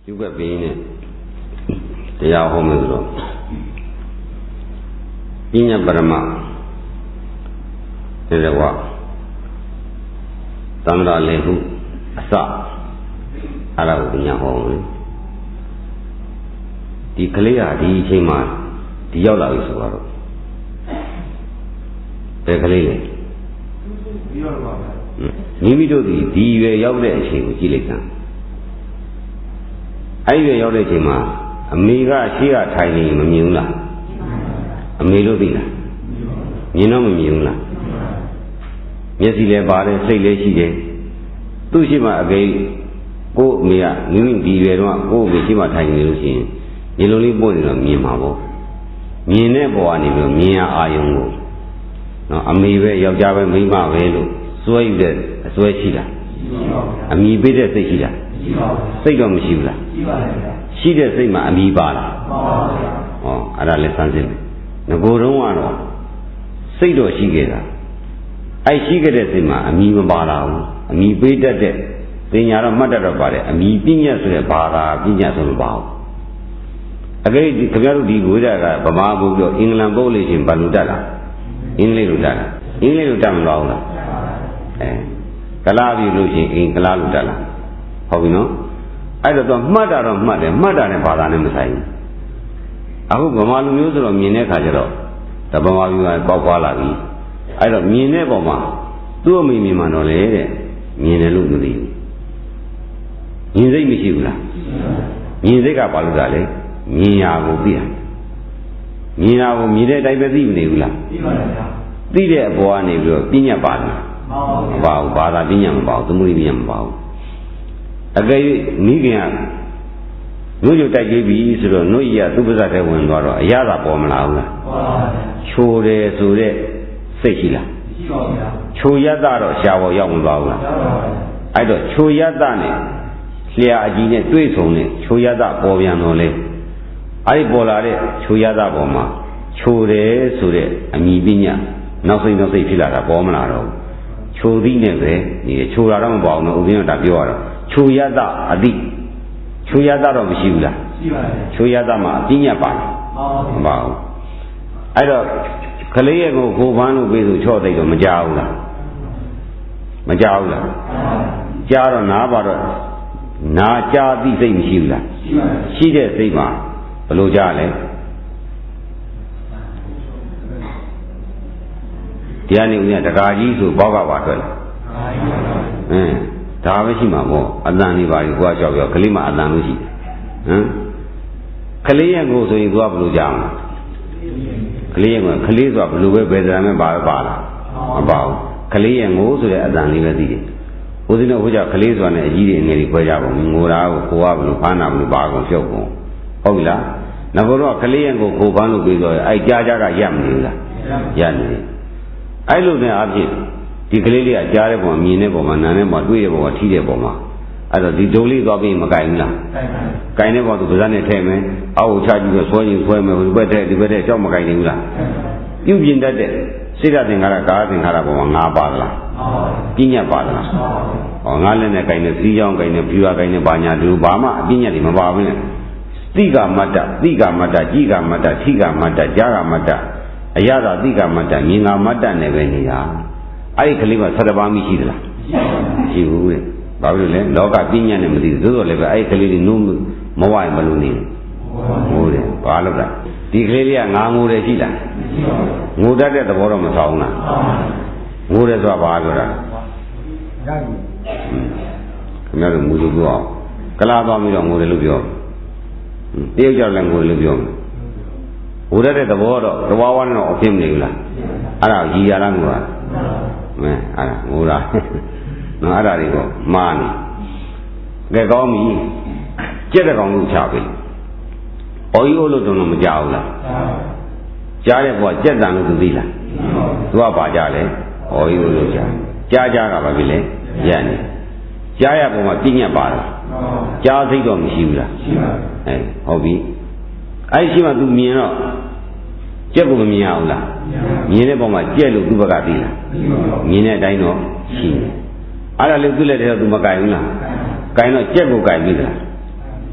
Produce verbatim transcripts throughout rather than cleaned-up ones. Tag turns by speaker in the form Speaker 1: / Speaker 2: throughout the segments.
Speaker 1: You got being it. They are home as well. In a Brahma, there is a walk. Tamra Lehu, Asa, Arabu in your home. The Kalia, the Chima, the Yola is Waro. The Kalia. Nimido, the way out there, she was Gilligan. I will your Chima, Amiga, Shia, Tiny, Mamula, a Melodina. You know Mamula. Yes, he left Bade, say Leshi, Tushima again, go Mia, Nimin, the go Mishima Tiny Lucian. You only born in a Mimabo. Me never one Mia Ayungo. No, Amibe, Yajava, Mima, Velo, Sway the Swaychida. Ami better say Shida. Say on Shila. She does say my Amibala. Oh, I let something. No go on. Say do she get her. I she get it in my Amibala. Ami better dead. Then you're a mother about it. Ami Pinas to the Bara, Pinas on the bow. Again, the community would have Bamago, England Polish in Baludala. England Udala. England Udala. Kalavi losing in Kalaludala. How you know? I don't know mother of mother, mother and father and Messiah. I hope Bamalu music of Mine Kajaro. The Bamalu and Papalavi. I don't mean never ma. Two me manole, Mine Lugudi. Minze Mishula. Minze Kapaludale. Mia will be. Mina will meet it, I believe Nibula. Be there, boy, Nibula, Pina Bana. About Bada Binyam about the Muriam Bow. Again, Nigan. No, you take a piece of no year to visit a window, a yada bomb. Chore, Sure, Sekila. Choyada, shower young Baula. I don't Choyadane. Clear Agine, two is only Choyada, Bovianole. I bolare, Chuyada Boma, Chore, Sure, Amibinia, nothing of the Filata Bomanaro, Chodine, the Churaram Bono, Ubina Tapiora, Chuyada Adi, Chuyada of Shivla, Chuyadama, Pinyapa, Bow. I don't Kalea go one with Chote of Majaula, Majaula, Jaro Nabara, Naja, the same Shivla, she did say. Hello, Jale. Tiani, the Raji to Boga Water. Eh, Tavashima, Adani, watch of your Kalima Adanushi. Kalia goes to Iguabu Jam. Kalia, Kalis of Lube Bedram Barbara. About Kalia goes to the Adani Vadi. Who didn't know which are Kalis on a G in the Pajab, Mura, Kuabu, Pana, Bago, Shoko. Hola, Navoro Kaliango Kubanu Bigo, I Jajaga Yam Yan. I look at it. The Kalia Jarebo, Minebo, Mananemo, Duebo, Tideboma. I don't the Dolly Gobi Magaina. Kainebo to Gazane Teme, I will charge you a swing swim with better, the better job Magaina. You been that day. Sit at the Harakas in Harabo, Nabala. Pina Bala. On Allen, a kind of three young kind of pure kind of Banya, Lubama, Pina Limabavin. Tiga mata, tiga mata, tiga mata, tiga mata, jaga mata, ayada tiga mata, ninga mata nevenia. I Kalima Sadabami Hila. She would. Babylon, Loga Pinya and Mizzo, I Kalili Num, Mawai Maluni. Mure, Palada. Tigrelia Namure Hila. Muda at the bottom of Sauna. Mure Zabagara. Another Mudu. Kalaba Milo Murelubio. They are language. Would at the water, the one of him, Nila. Ara, Yarangua. Man, Mura. No, Ararigo, Mani. They call me Jetagong Chapi. Oyolo Donum Jaula. Jare was Jetan to Villa. Tuapa Jale, Oyolo Jaja Babile, Yani. Jaya Poma Pina Bala. Jazigom Shivla. Hobby. I see what do me not. Jacob Miaula. Mine Boma Jello Dubagatila. Mine Dino, she. I live to let her to Magaina. Kaino Jacob Gaivida.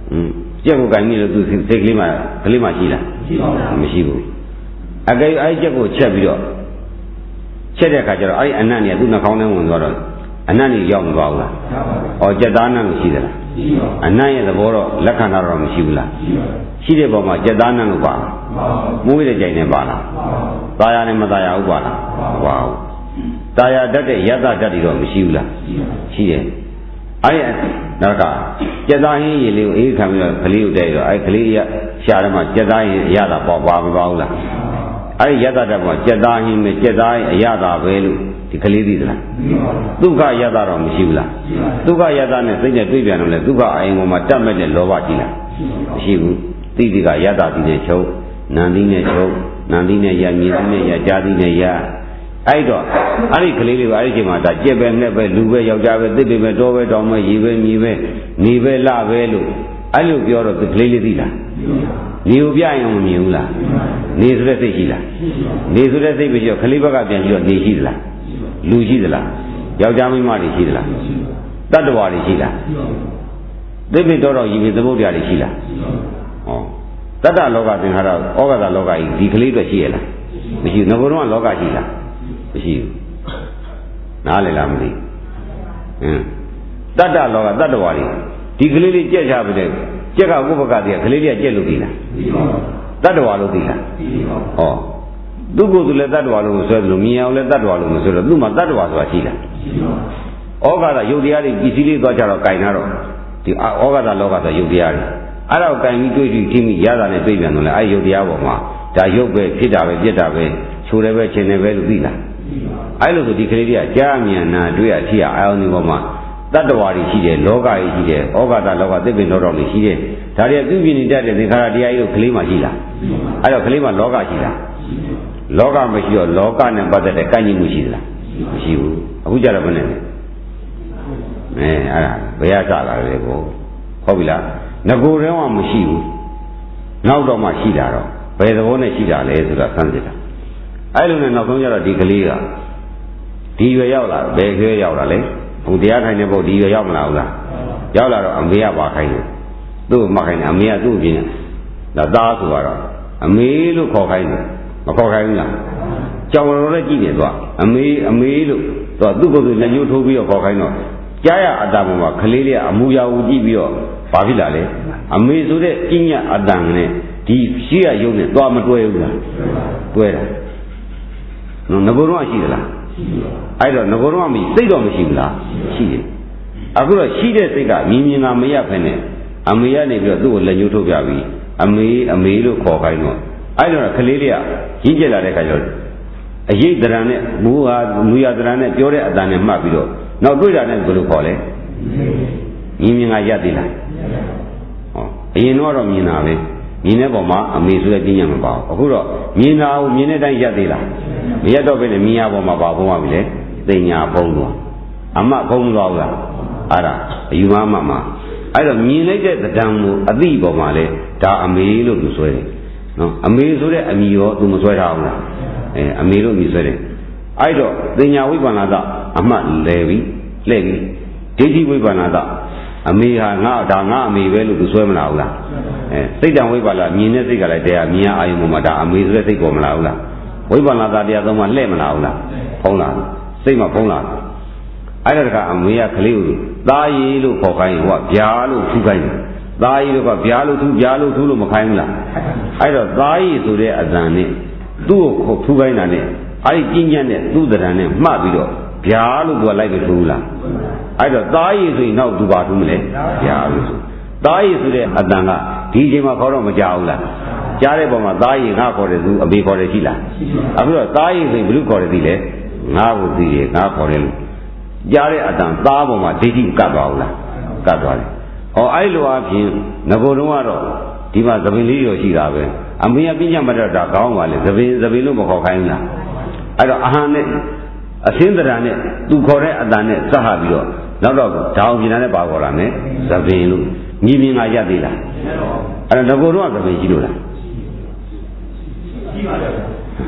Speaker 1: อืมကြက်ကိုကင်ပြီးတော့သူစိတ်ကလေးမှကလေးမှရှိလားမရှိဘူးအကယ်အဲ့ကြက်ကိုချက်ပြီးတော့ချက်တဲ့အခါကျတော့အဲ့အနံ့เนี่ยသူ့နှာခေါင်းထဲဝင်သွားတော့အနံ့ကြီးရောက်မသွားဘူးလားဩကြက်သားနံ့မရှိသလားအနံ့ရဲ့သဘောတော့လက်ခံတာတော့မရှိဘူးလားရှိတဲ့ပုံမှာကြက်သားနံ့လို့ပါမွေးတဲ့ကြိုင်နဲ့ပါလားตายာနဲ့မตายာဘူးပါလားမပါဘူးตายာတတ်တဲ့ယတ္တတတ်တွေတော့မရှိဘူးလားရှိတယ်အဲ့နောက်ကကြက်သားဟင်းရည်လေးကိုအေးခံပြီးတော့ကလေးကိုတဲ့တော့အဲ့ကလေးရရှာတယ်မှာကြက်သားဟင်းအရသာပေါ့ပါမပါဘူးလားအဲ့ဒီယတ္တတတ်ကကြက်သားဟင်းနဲ့ကြက်သားဟင်းအရသာပဲလို့ဒီကလေးသိသလားဒုက္ခယတ္တတော့မရှိဘူးလားဒုက္ခယတ္တနဲ့စိတ်နဲ့တွေ့ပြန်တော့လေဒုက္ခအရင်ကမှတတ်မဲ့တဲ့လောဘကြီးလားမရှိဘူးသိတိကယတ္တတိနဲ့ချုပ်နန္တိနဲ့ချုပ်နန္တိနဲ့ရမြေတိနဲ့ရကြာတိနဲ့ရအဲ့တော့အဲ့ဒီကလေးလေးကအဲ့ဒီချိန်မှာဒါကြက်ပဲနဲ့ပဲလူပဲယောက်ျားပဲတစ်ပဲတောပဲတောင်ပဲရေပဲမြေပဲနေပဲလပဲလို့အဲ့လိုပြောတော့ဒီကလေးလေးသိလားနေကိုပြရင်မမြင်ဘူးလားနေဆိုတဲ့စိတ်ရှိလားနေဆိုတဲ့စိတ်ပဲရှိတော့ကလေးဘက်ကပြန်ပြီးတော့နေရှိသလားလူရှိသလားယောက်ျားမိန်းမတွေရှိသလားတတ္တဝါတွေရှိလားသိပိတော်တော်ရည်ပြီးသမုဒ္ဒရာတွေရှိလားဩတတ္တလောကသင်္ခါရဩဃတလောကကြီးဒီကလေးတွေရှိရလားမရှိဘူးငကိုယ်တော့လောကရှိလားမရှိဘူးနားလည်လားမသိဟင်းတတ္တလောကတတ္တဝါတွေဒီကလေးလေးကြက်ချပါတဲ့ကြက်ကဥပက္ခတည်းကလေးလေးကကြက်လို့သိလားတတ္တဝါလို့သိလားဟောသူ့ကိုယ်သူလည်းတတ္တဝါလို့မဆွဲသလိုမြင်အောင်လည်းတတ္တဝါလို့မဆွဲတော့သူ့မှာတတ္တဝါဆိုတာရှိလားဩဃတရုပ်တရားတွေပစ္စည်းလေးသွားကြတော့ကင်တာတော့ဒီဩဃတလောကဆိုရုပ်တရားတွေအဲ့ဒါကိုကင်ပြီးတွေးပြီးထိမိရတာနဲ့တွေးပြန်တော့လေအဲ့ရုပ်တရားပေါ်မှာဒါရုပ်ပဲဖြစ်တာပဲပြစ်တာပဲချိုးတယ်ပဲချင်းတယ်ပဲလို့သိလားအဲ့လိုဆိုဒီကလေးတွေကကြားမြန်နာတွေ့ရထိရအာယုန်ဒီပေါ်မှာတတ္တဝါတွေရှိတယ်လောကကြီးရှိတယ်ဩဃတလောကသစ်ပင်တော်တော်တွေရှိတယ်ဒါတွေပြုပြနေတတ်တဲ့သင်္ခါရတရားကြီးကိုကလေးမှရှိလားအဲ့တော့ကလေးမှလောကရှိလားလောကမရှိတော့လောကနဲ့ပတ်သက်တဲ့ကန့်ညှိမှုရှိသလားမရှိဘူးအခုကြတော့ဘယ်နဲ့လဲအဲအဲ့ဒါဘယ်ရကြလာလဲကိုဟုတ်ပြီလားငကိုယ်တော့မှမရှိဘူးနောက်တော့မှရှိတာတော့ဘယ်သဘောနဲ့ရှိတာလဲဆိုတာဆန်းစစ်တာအဲ့လိုနဲ့နောက်ဆုံးကြတော့ဒီကလေးကဒီရွယ်ရောက်လာဘယ်ရွယ်ရောက်လာလဲဘုရားထိုင်တဲ့ဘုဒီရွယ်ရောက်မလာဘူးလားရောက်လာတော့အမေကပါခိုင်းတယ်သူ့ကိုမှခိုင်းတယ်အမေကသူ့ကိုပြင်းတယ်ဒါသားဆိုတော့အမေလို့ခေါ်ခိုင်းတယ်မခေါ်ခိုင်းဘူးလားကြောင်တော်လည်းကြည့်တယ်သူကအမေအမေလို့သူကသူ့ကိုယ်သူလက်ညှိုးထိုးပြီးတော့ခေါ်ခိုင်းတော့ကြားရအတ္တပေါ်မှာကလေးလေးကအမူအရာကိုကြည့်ပြီးတော့ဘာဖြစ်လာလဲအမေဆိုတဲ့ပညာအတ္တနဲ့ဒီရှိရယုံနဲ့သွားမတွဲဘူးလားတွဲတာနော်ငကိုယ်တော့ရှိသလားအဲ့တော့ငကိုယ်တော့မရှိစိတ်တော့မရှိဘူးလားရှိတယ်အခုတော့ရှိတဲ့စိတ်ကမြင်မြင်ကမရဖ ೇನೆ အမေကနေပြီးတော့သူ့ကိုလက်ညှိုးထုတ်ပြပြီးအမေအမေလို့ခေါ်ခိုင်းတော့အဲ့တော့ကလေးလေးကရင်းကျက်လာတဲ့ခါကျတော့အရေးတရံနဲ့မူဟာမူရတရံနဲ့ပြောတဲ့အတန်နဲ့မှတ်ပြီးတော့နောက်တွေ့တာနဲ့ဘယ်လိုခေါ်လဲမြင်မြင်ကရသေးလားဟောအရင်တော့မြင်တာပဲမြင်တဲ့ပုံမှာအမေဆိုတဲ့ပညာမပါဘူးအခုတော့မြင်တာကိုမြင်တဲ့အတိုင်းရသေးလားမရတော့ဘဲနဲ့မြင်ရပုံမှာပါဘုံပါပြီလေသိညာဘုံတော့အမဘုံသွားဘူးလားအဲ့ဒါအယူမမမှာအဲ့တော့မြင်လိုက်တဲ့တံကိုအသိပုံမှာလေဒါအမေလို့သူဆွဲတယ်နော်အမေဆိုတဲ့အမိရောသူမဆွဲထားဘူးလားအဲအမေလို့မြည်ဆွဲတယ်အဲ့တော့သိညာဝိပ္ပန္နတအမှတ်လဲပြီးလှည့်ပြီးဒိဋ္ဌိဝိပ္ပန္နတအမေဟာငါဒါငါအမေပဲလို့သူဆွဲမလာဘူးလားအဲစိတ်တံဝိပ္ပါဒမြင်တဲ့စိတ်ကလည်းတရားမြင်အာယုံပေါ်မှာဒါအမေဆိုတဲ့စိတ်ပေါ်မလာဘူးလားဝိပ္ပန္နတတရားသုံးပါလှည့်မလာဘူးလားဖုံးလာစိတ်မှာဖုံးလာအဲ့ဒါတကအမေကကလေးကိုသားရည်လို့ခေါ်ခိုင်းဟိုကဗျာလို့ထူခိုင်းတယ်သားရည်လို့ကဗျာလို့ထူဗျာလို့ထူလို့မခိုင်းဘူးလားအဲ့တော့သားရည်ဆိုတဲ့အဇံနဲ့သူ့ကိုထူခိုင်းတာနဲ့အဲ့ဒီပြင်းညံ့တဲ့သူ့တရံနဲ့မှတ်ပြီးတော့ဗျာလို့သူကလိုက်ပြီးထူလားအဲ့တော့သားရည်ဆိုရင်နောက်သူပါထူးမလဲဗျာလို့ဆိုသားရည်ဆိုတဲ့အတန်ကဒီအချိန်မှာခေါ်တော့မကြောက်ဘူးလားကြားတဲ့ပုံမှာသားရည်ငါခေါ်တယ်သူအမေခေါ်တယ်ရှိလားအခုတော့သားရည်ဆိုရင်ဘယ်လိုခေါ်တယ်သိလဲငါ့ကိုသိတယ်ငါခေါ်တယ်လို့ကြားတဲ့အတန်သားပုံမှာဒိဋ္ဌိကပ်သွားဘူးလားကပ်သွားတယ်ဟောအဲ့လိုအပြင်ငကိုယ်တော့ကတော့ဒီမှာသပင်လေးရောရှိတာပဲအမေကပြညတ်မတတ်တာကောင်းပါလေသပင်သပင်လို့မခေါ်ခိုင်းဘူးလားအဲ့တော့အဟံနဲ့အသင်းတရာနဲ့သူခေါ်တဲ့အတန်နဲ့စဟပြီးတော့နောက်တော့ဓာအောင်ပြင်နဲ့ပါခေါ်လာမယ်သပင်လို့ညီမြင်ကရသေးလားအဲ့တော့ငကိုယ်တော့သပင်ရှိလို့လားရှိပါလား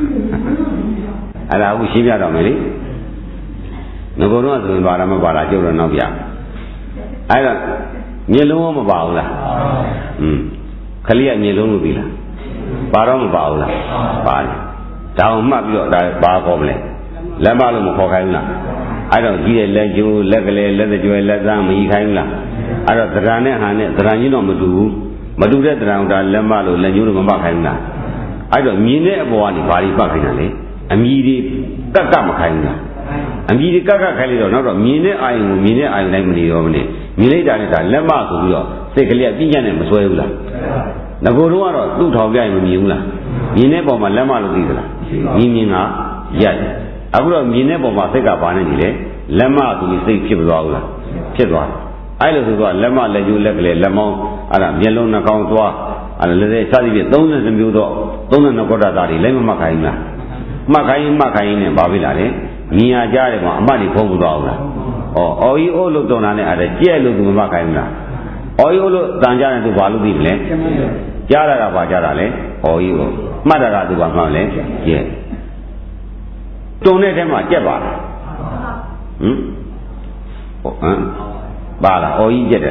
Speaker 1: အဲ့ဒါအခုရှင်းပြတော့မယ်လေငကိုယ်တော့သပင်ပါလားမပါလားကျုပ်တော့နောက်ပြအဲ့တော့မျက်လုံးမပါဘူးလားอืมခလေးကမြေလုံးလို့ပြီလားပါတော့မပါဘူးလားပါတယ်ဒါအောင်မှတ်ပြီးတော့ဒါပါခေါ်မလဲလက်မလို့မခေါ်ခိုင်းဘူးလားအဲ့တော့ကြီးတဲ့လက်ကျိုးလက်ကလေးလက်ကြွယ်လက်သားမကြီးခိုင်းဘူးလားအဲ့တော့သရံနဲ့ဟန်နဲ့သရံကြီးတော့မတူဘူးမတူတဲ့သရံဒါလက်မလို့လက်ကျိုးတော့မပတ်ခိုင်းဘူးလားအဲ့တော့မြင်တဲ့အပေါ်ကနေဘာတွေပတ်ခိုင်းတာလဲအမြည်တွေကက်ကမခိုင်းဘူးလားအမြည်တွေကက်ကခိုင်းလိုက်တော့နောက်တော့မြင်တဲ့အာယုံကိုမြင်တဲ့အာယုံတိုင်းမနေတော့ဘူးနဲ့မြင်လိုက်တာနဲ့ဒါလက်မဆိုပြီးတော့စိတ်ကလေးကပြင်းပြနဲ့မစွဲဘူးလားငကိုယ်တော့ကတော့သူ့ထောင်ပြရင်မမြင်ဘူးလားမြင်တဲ့ပုံမှာလက်မလို့သိသလားမြင်မြင်ကရိုက်အခုတော့မြင်တဲ့ပုံမှာစိတ်ကဘာနဲ့နေလဲလက်မသူစိတ်ဖြစ်သွားဘူးလားဖြစ်သွားတယ်အဲ့လိုဆိုတော့လက်မလက်ကျိုးလက်ကလေးလက်မောင်းအဲ့ဒါမျက်လုံးနှာခေါင်းသွားအဲ့ဒါလည်းစသည်ဖြင့်သုံးဆယ်မျိုးတော့သုံးဆယ်နှစ်ကောတာသားတွေလည်းမမှတ်ခိုင်းဘူးလားမှတ်ခိုင်းမှတ်ခိုင်းနဲ့ဘာဖြစ်လာလဲမြင်ရကြတယ်ကွာအမှတ်တွေဖုံးသွားဘူးလားဩအော်ကြီးအိုးလို့တုံတာနဲ့အဲ့ဒါကြဲ့လို့သူမမှတ်ခိုင်းဘူးလားအော်ကြီးအိုးလို့တန်ကြတယ်သူဘာလို့သိမလဲကြားတာကဘာကြားတာလဲအော်ကြီးအိုးမှတ်တာကသူဘာမှမလဲကြဲ့တုံတဲ့ထဲမှာကြက်ပါလားဟမ်ဟမ်ပါလားအော်ကြီးကြက်တယ်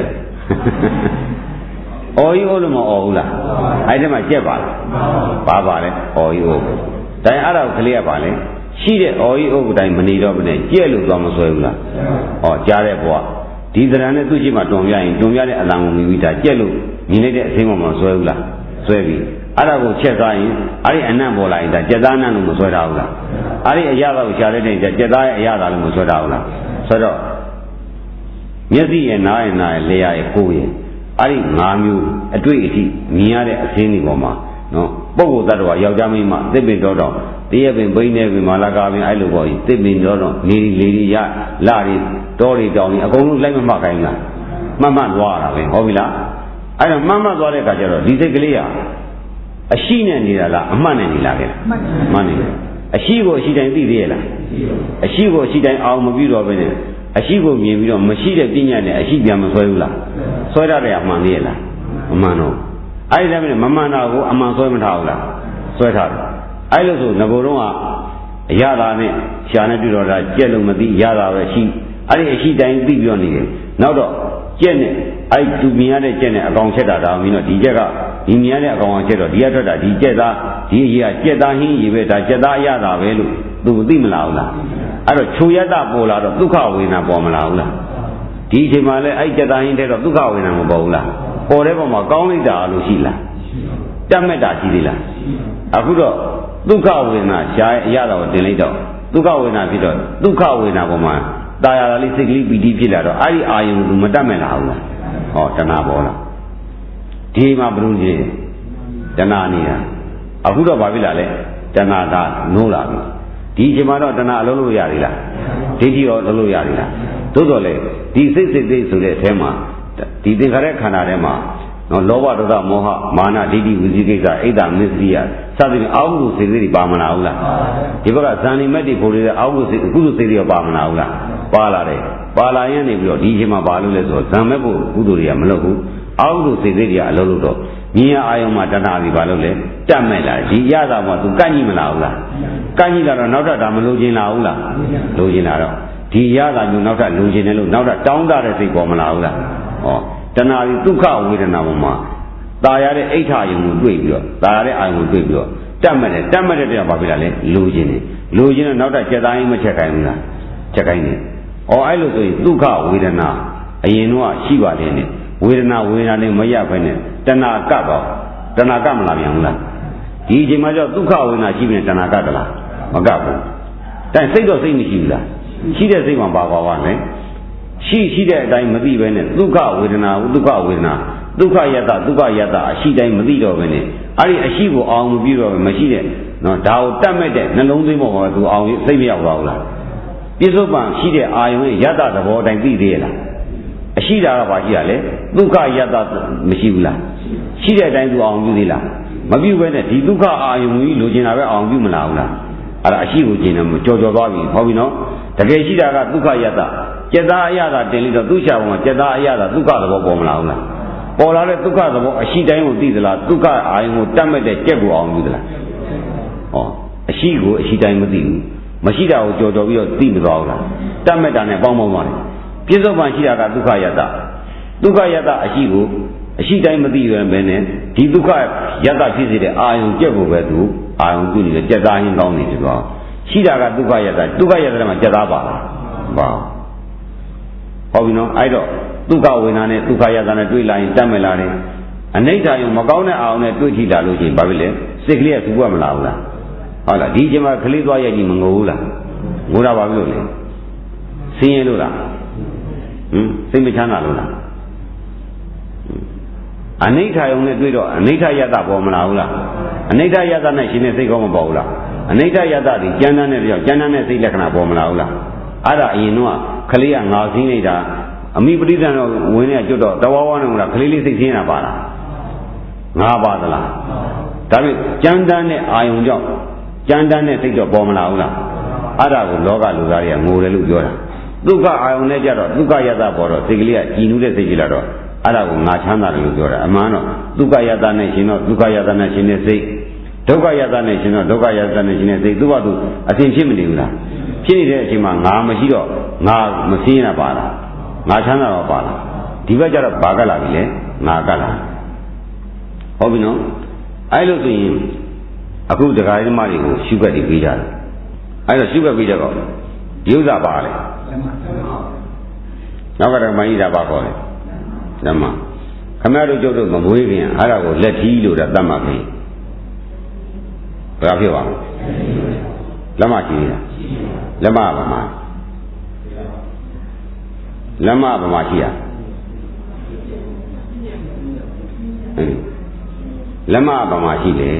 Speaker 1: အော်ကြီးအိုးလို့မအော်ဘူးလားအဲ့ဒီမှာကြက်ပါလားပါပါလေအော်ကြီးအိုးတိုင်အဲ့ဒါကိုကလေးကပါလေရှိတဲ့အော်ကြီးအိုးကိုတိုင်မနေတော့ဘူးနဲ့ကြက်လို့သွားမဆွဲဘူးလားဩကြားတဲ့ဘွားဒီသရံနဲ့သူ့ရှိမှတွန်ပြရင်တွန်ပြတဲ့အလံကိုမြည်ပြီးတာကြက်လို့မြင်လိုက်တဲ့အစိမ်းပေါ်မှာဆွဲဘူးလားဆွဲပြီအဲ့ဒါကိုချက်သားရင်အဲ့ဒီအနံ့ပေါ်လာရင်ဒါကြက်သားအနံ့လို့မဆွဲထားဘူးလားအဲ့ဒီအရာသာကိုရှာတဲ့တဲ့ကြက်သားရဲ့အရာသာလို့မဆွဲထားဘူးလားဆိုတော့မျက်စိရဲ့နားရဲ့နားရဲ့လျှာရဲ့ကိုယ်ရဲ့အဲ့ဒီ၅မျိုးအတွေ့အထိမြင်ရတဲ့အစင်းဒီပေါ်မှာနော်ပုဂ္ဂိုလ်သတ္တဝါယောက်ျားမိန်းမသစ်ပင်တော်တော်တရက်ပင်ဘိန်းနေပင်မာလာကာပင်အဲ့လိုပေါ့ကြီးသစ်ပင်တော်တော်နေရီလေရီရလာရီတောရီတောင်ကြီးအကုန်လုံးလိုက်မမှတ်ခိုင်းလားမှတ်မှတ်သွားတာပဲဟုတ်ပြီလားအဲ့တော့မှတ်မှတ်သွားတဲ့အခါကျတော့ဒီစိတ်ကလေးကအရှိနဲ့နေတာလားအမှတ်နဲ့နေလားခဲ့မှတ်နေတယ်အရှိကိုအရှိတိုင်းသိသေးရဲ့လားအရှိကိုအရှိတိုင်းအောင်မပြီးတော့ပဲနဲ့အရှိကိုမြင်ပြီးတော့မရှိတဲ့ပညာနဲ့အရှိပြန်မဆွဲဘူးလားဆွဲရတဲ့အမှန်သေးရဲ့လားမမှန်တော့အဲ့ဒီတည်းမမှန်တာကိုအမှန်ဆွဲမထားဘူးလားဆွဲထားတယ်အဲ့လိုဆိုငကိုယ်တော့ကအရသာနဲ့ရှားနေပြတော့တာကြက်လို့မသိရတာပဲရှိအဲ့ဒီအရှိတိုင်းသိပြောနေတယ်နောက်တော့ကြက်နဲ့အဲ့သူမြင်ရတဲ့ကြက်နဲ့အကောင်ချက်တာဒါမင်းတော့ဒီကြက်ကဒီမြင်ရတဲ့အကောင်ချက်တော့ဒီကထွက်တာဒီကြက်သားဒီအရာကြက်သားဟင်းရေပဲဒါကြက်သားအရသာပဲလို့သူမသိမလားဘူးလားအဲ့တော့ခြုံရတပေါ်လာတော့ဒုက္ခဝေဒနာပေါ်မလာဘူးလားဒီအချိန်မှာလဲအဲ့ကြက်သားဟင်းတဲ့တော့ဒုက္ခဝေဒနာမပေါ်ဘူးလားပေါ်တဲ့ပုံမှာကောင်းလိုက်တာလို့ရှိလားတတ်မဲ့တာရှိသေးလားအခုတော့ဒုက္ခဝေဒနာရှားအရသာကိုတင်လိုက်တော့ဒုက္ခဝေဒနာဖြစ်တော့ဒုက္ခဝေဒနာပေါ်မှာတာယာလေးစိတ်ကလေးပီတိဖြစ်လာတော့အဲ့ဒီအာယုံကမတတ်မဲ့လားဘူးလားဟောတဏှာပေါ်လာဒီမှာဘုရုံကြီးတဏှာနေတာအခုတော့ဘာဖြစ်လာလဲတဏှာကနိုးလာပြီဒီအချိန်မှာတော့တဏှာအလုံးလို့ရသေးလားဒိဋ္ဌိရောလုံးလို့ရသေးလားသို့တော်လေဒီစိတ်စိတ်စိတ်ဆိုတဲ့အထဲမှာဒီသင်္ခါရခန္ဓာထဲမှာနော်လောဘဒေါသမောဟမာနဒိဋ္ဌိဝိသိကိစ္စအိတ်တာမစ္စရိယစသဖြင့်အာဟုစိတ်တွေပါမလာဘူးလားဒီဘက်ကဇာနိမက်တွေပေါ်နေတဲ့အာဟုစိတ်ကုသိုလ်စိတ်တွေပါမလာဘူးလားပါလာတယ်ပါလာရင်နေပြီးတော့ဒီအချိန်မှာပါလို့လဲဆိုတော့ဇံမဲ့ဖို့ကုသိုလ်တွေကမလုပ်ဘူးအာဟုစိတ်တွေကအလုံးလို့တော့မြင်ရအာယုံမှာတဏှာပြီပါလို့လဲတတ်မဲ့လာဒီရတာမှသူကန့်ကြီးမလာဘူးလားကန့်ကြီးလာတော့နောက်ထပ်ဒါမလိုချင်လာဘူးလားလိုချင်လာတော့ဒီရတာမျိုးနောက်ထပ်လိုချင်တယ်လို့နောက်ထပ်တောင်းတတဲ့စိတ်ပေါ်မလာဘူးလားဟောတဏှာဒီဒုက္ခဝေဒနာပေါ်မှာตายရတဲ့အိဋ္ဌာယုံကိုတွေ့ပြီးတော့ตายရတဲ့အာယုံကိုတွေ့ပြီးတော့တတ်မဲ့တယ်တတ်မဲ့တဲ့တရားဘာဖြစ်လာလဲလိုချင်တယ်လိုချင်တော့နောက်ထပ်စက်သားရင်မချက်ခိုင်းဘူးလားချက်ခိုင်းတယ်ဩအဲ့လိုဆိုရင်ဒုက္ခဝေဒနာအရင်တော့ရှိပါလေနဲ့ဝေဒနာဝေဒနာနဲ့မရဘဲနဲ့တဏှာကပ်တော့တဏှာကပ်မလာပြန်ဘူးလားဒီအချိန်မှာကျတော့ဒုက္ခဝေဒနာရှိပြီးတဏှာကပ်သလားမကပ်ဘူးတိုင်စိတ်တော့စိတ်မရှိဘူးလားရှိတဲ့စိတ်မှာပါပါပါနဲ့ရှိရှိတဲ့အတိုင်းမသိပဲနဲ့ဒုက္ခဝေဒနာဒုက္ခဝေဒနာဒုက္ခယတ္တဒုက္ခယတ္တအရှိတိုင်းမသိတော့ပဲနဲ့အဲ့ဒီအရှိကိုအောင်မပြီးတော့မရှိတဲ့နော်ဒါကိုတတ်မဲ့တဲ့နှလုံးသွင်းပေါ်မှာသူအောင်စိတ်မရောက်တော့ဘူးလားပြစ္ဆုတ်ပံရှိတဲ့အာယုံရဲ့ယတ္တသဘောတိုင်းသိသေးရဲ့လားအရှိတာကဘာရှိရလဲဒုက္ခယတ္တမရှိဘူးလားရှိတဲ့အတိုင်းသူအောင်ပြုသေးလားမပြုဘဲနဲ့ဒီဒုက္ခအာယုံကြီးလိုချင်တာပဲအောင်ပြုမလာဘူးလားအဲ့ဒါအရှိကိုကျင်တယ်ကြော်ကြော်သွားပြီဟုတ်ပြီနော်တကယ်ရှိတာကဒုက္ခယတ္တကျက်သားအရသာတင်လိုက်တော့သူ့ရှာပေါ်မှာကျက်သားအရသာဒုက္ခသဘောပေါ်မလာဘူးလားပေါ်လာတဲ့ဒုက္ခသဘောအရှိတိုင်းကိုသိသလားဒုက္ခအာယုံကိုတတ်မဲ့တဲ့ကြက်ကိုအောင်ပြုသလားဟောအရှိကိုအရှိတိုင်းမသိဘူးမရှိတာကိုကြော်ကြော်ပြီးတော့သိမသွားဘူးလားတတ်မဲ့တာနဲ့ပေါင်းပေါင်းသွားတယ်ပြစ္ဆုတ်ပံရှိတာကဒုက္ခယတ္တဒုက္ခယတ္တအရှိကိုအရှိတိုင်းမသိရဘဲနဲ့ဒီဒုက္ခယတ္တဖြစ်စေတဲ့အာယုံကြက်ကိုပဲသူအာယုံပြုနေတဲ့ကြက်သားဟင်းကောင်းနေတယ်တော့ရှိတာကဒုက္ခယတ္တဒုက္ခယတ္တမှာကြက်သားပါလားပါဟုတ်ပြီနော်အဲ့တော့ဒုက္ခဝေဒနာနဲ့ဒုက္ခယတ္တနဲ့တွေ့လာရင်တတ်မဲ့လာတယ်အနိဋ္ဌာယုံမကောင်းတဲ့အာယုံနဲ့တွေ့ထိလာလို့ရှိရင်ဘာဖြစ်လဲစိတ်ကလေးကသူ့ဘက်မလာဘူးလားဟုတ်လားဒီချိန်မှာကလေးသွားရိုက်ကြီးမငိုဘူးလားငိုတာဘာဖြစ်လို့လဲဆင်းရဲလို့လားဟင်စိတ်မချမ်းသာလို့လားအနိဋ္ဌာယုံနဲ့တွေ့တော့အနိဋ္ဌယတ္တပေါ်မလာဘူးလားအနိဋ္ဌယတ္တနဲ့ရှင်တဲ့စိတ်ကောမပေါ်ဘူးလားအနိဋ္ဌယတ္တဒီကျမ်းတမ်းတဲ့ပြောကျမ်းတမ်းတဲ့စိတ်လက္ခဏာပေါ်မလာဘူးလားအဲ့ဒါအရင်တော့ကလေးကငါစင်းနေတာအမိပရိသတ်တော့ဝင်နေကြွတော့တဝါဝါနဲ့မလားကလေးလေးစိတ်ဆင်းနေတာပါလားငါပါသလားဒါပေမဲ့ကျမ်းတမ်းတဲ့အာယုံကြောင့်ကျမ်းတမ်းတဲ့စိတ်တော့ပေါ်မလာဘူးလားအဲ့ဒါကိုလောကလူသားတွေကငိုတယ်လို့ပြောတာဒုက္ခအာယုံနဲ့ကြတော့ဒုက္ခယတ္တပေါ်တော့စိတ်ကလေးကကြည်နူးတဲ့စိတ်ကြီးလာတော့အဲ့ဒါကိုငါချမ်းသာတယ်လို့ပြောတာအမှန်တော့ဒုက္ခယတ္တနဲ့ရှင်တော့ဒုက္ခယတ္တနဲ့ရှင်တဲ့စိတ်ဒုက္ခယတ္တနဲ့ရှင်တော့ဒုက္ခယတ္တနဲ့ရှင်တဲ့စိတ်သူ့ဘာသူအသင်ဖြစ်မနေဘူးလားဖြစ်နေတဲ့အချိန်မှာငါမရှိတော့ငါမစင်းရပါလားငါချမ်းသာတော့ပါလားဒီဘက်ကျတော့ဘာကလာပြီလဲငါကလာဟုတ်ပြီနော်အဲ့လိုဆိုရင်အခုဒကာဓမ္မတွေကိုရှုပ်ွက်တွေပေးကြတယ်အဲ့တော့ရှုပ်ွက်ပေးကြတော့ဒီဥစ္စာပါလေနောက်ကဓမ္မကြီးတာပါခေါ်တယ်ဓမ္မခမရတို့ကျုပ်တို့မမွေးခင်အဲ့ဒါကိုလက်ထီးလို့တာတတ်မှတ်ပြီဘာဖြစ်ပါ့လက်မကြီးတာလက်မပါမှာလက်မပါမှာရှိရလက်မပါမှာရှိလေ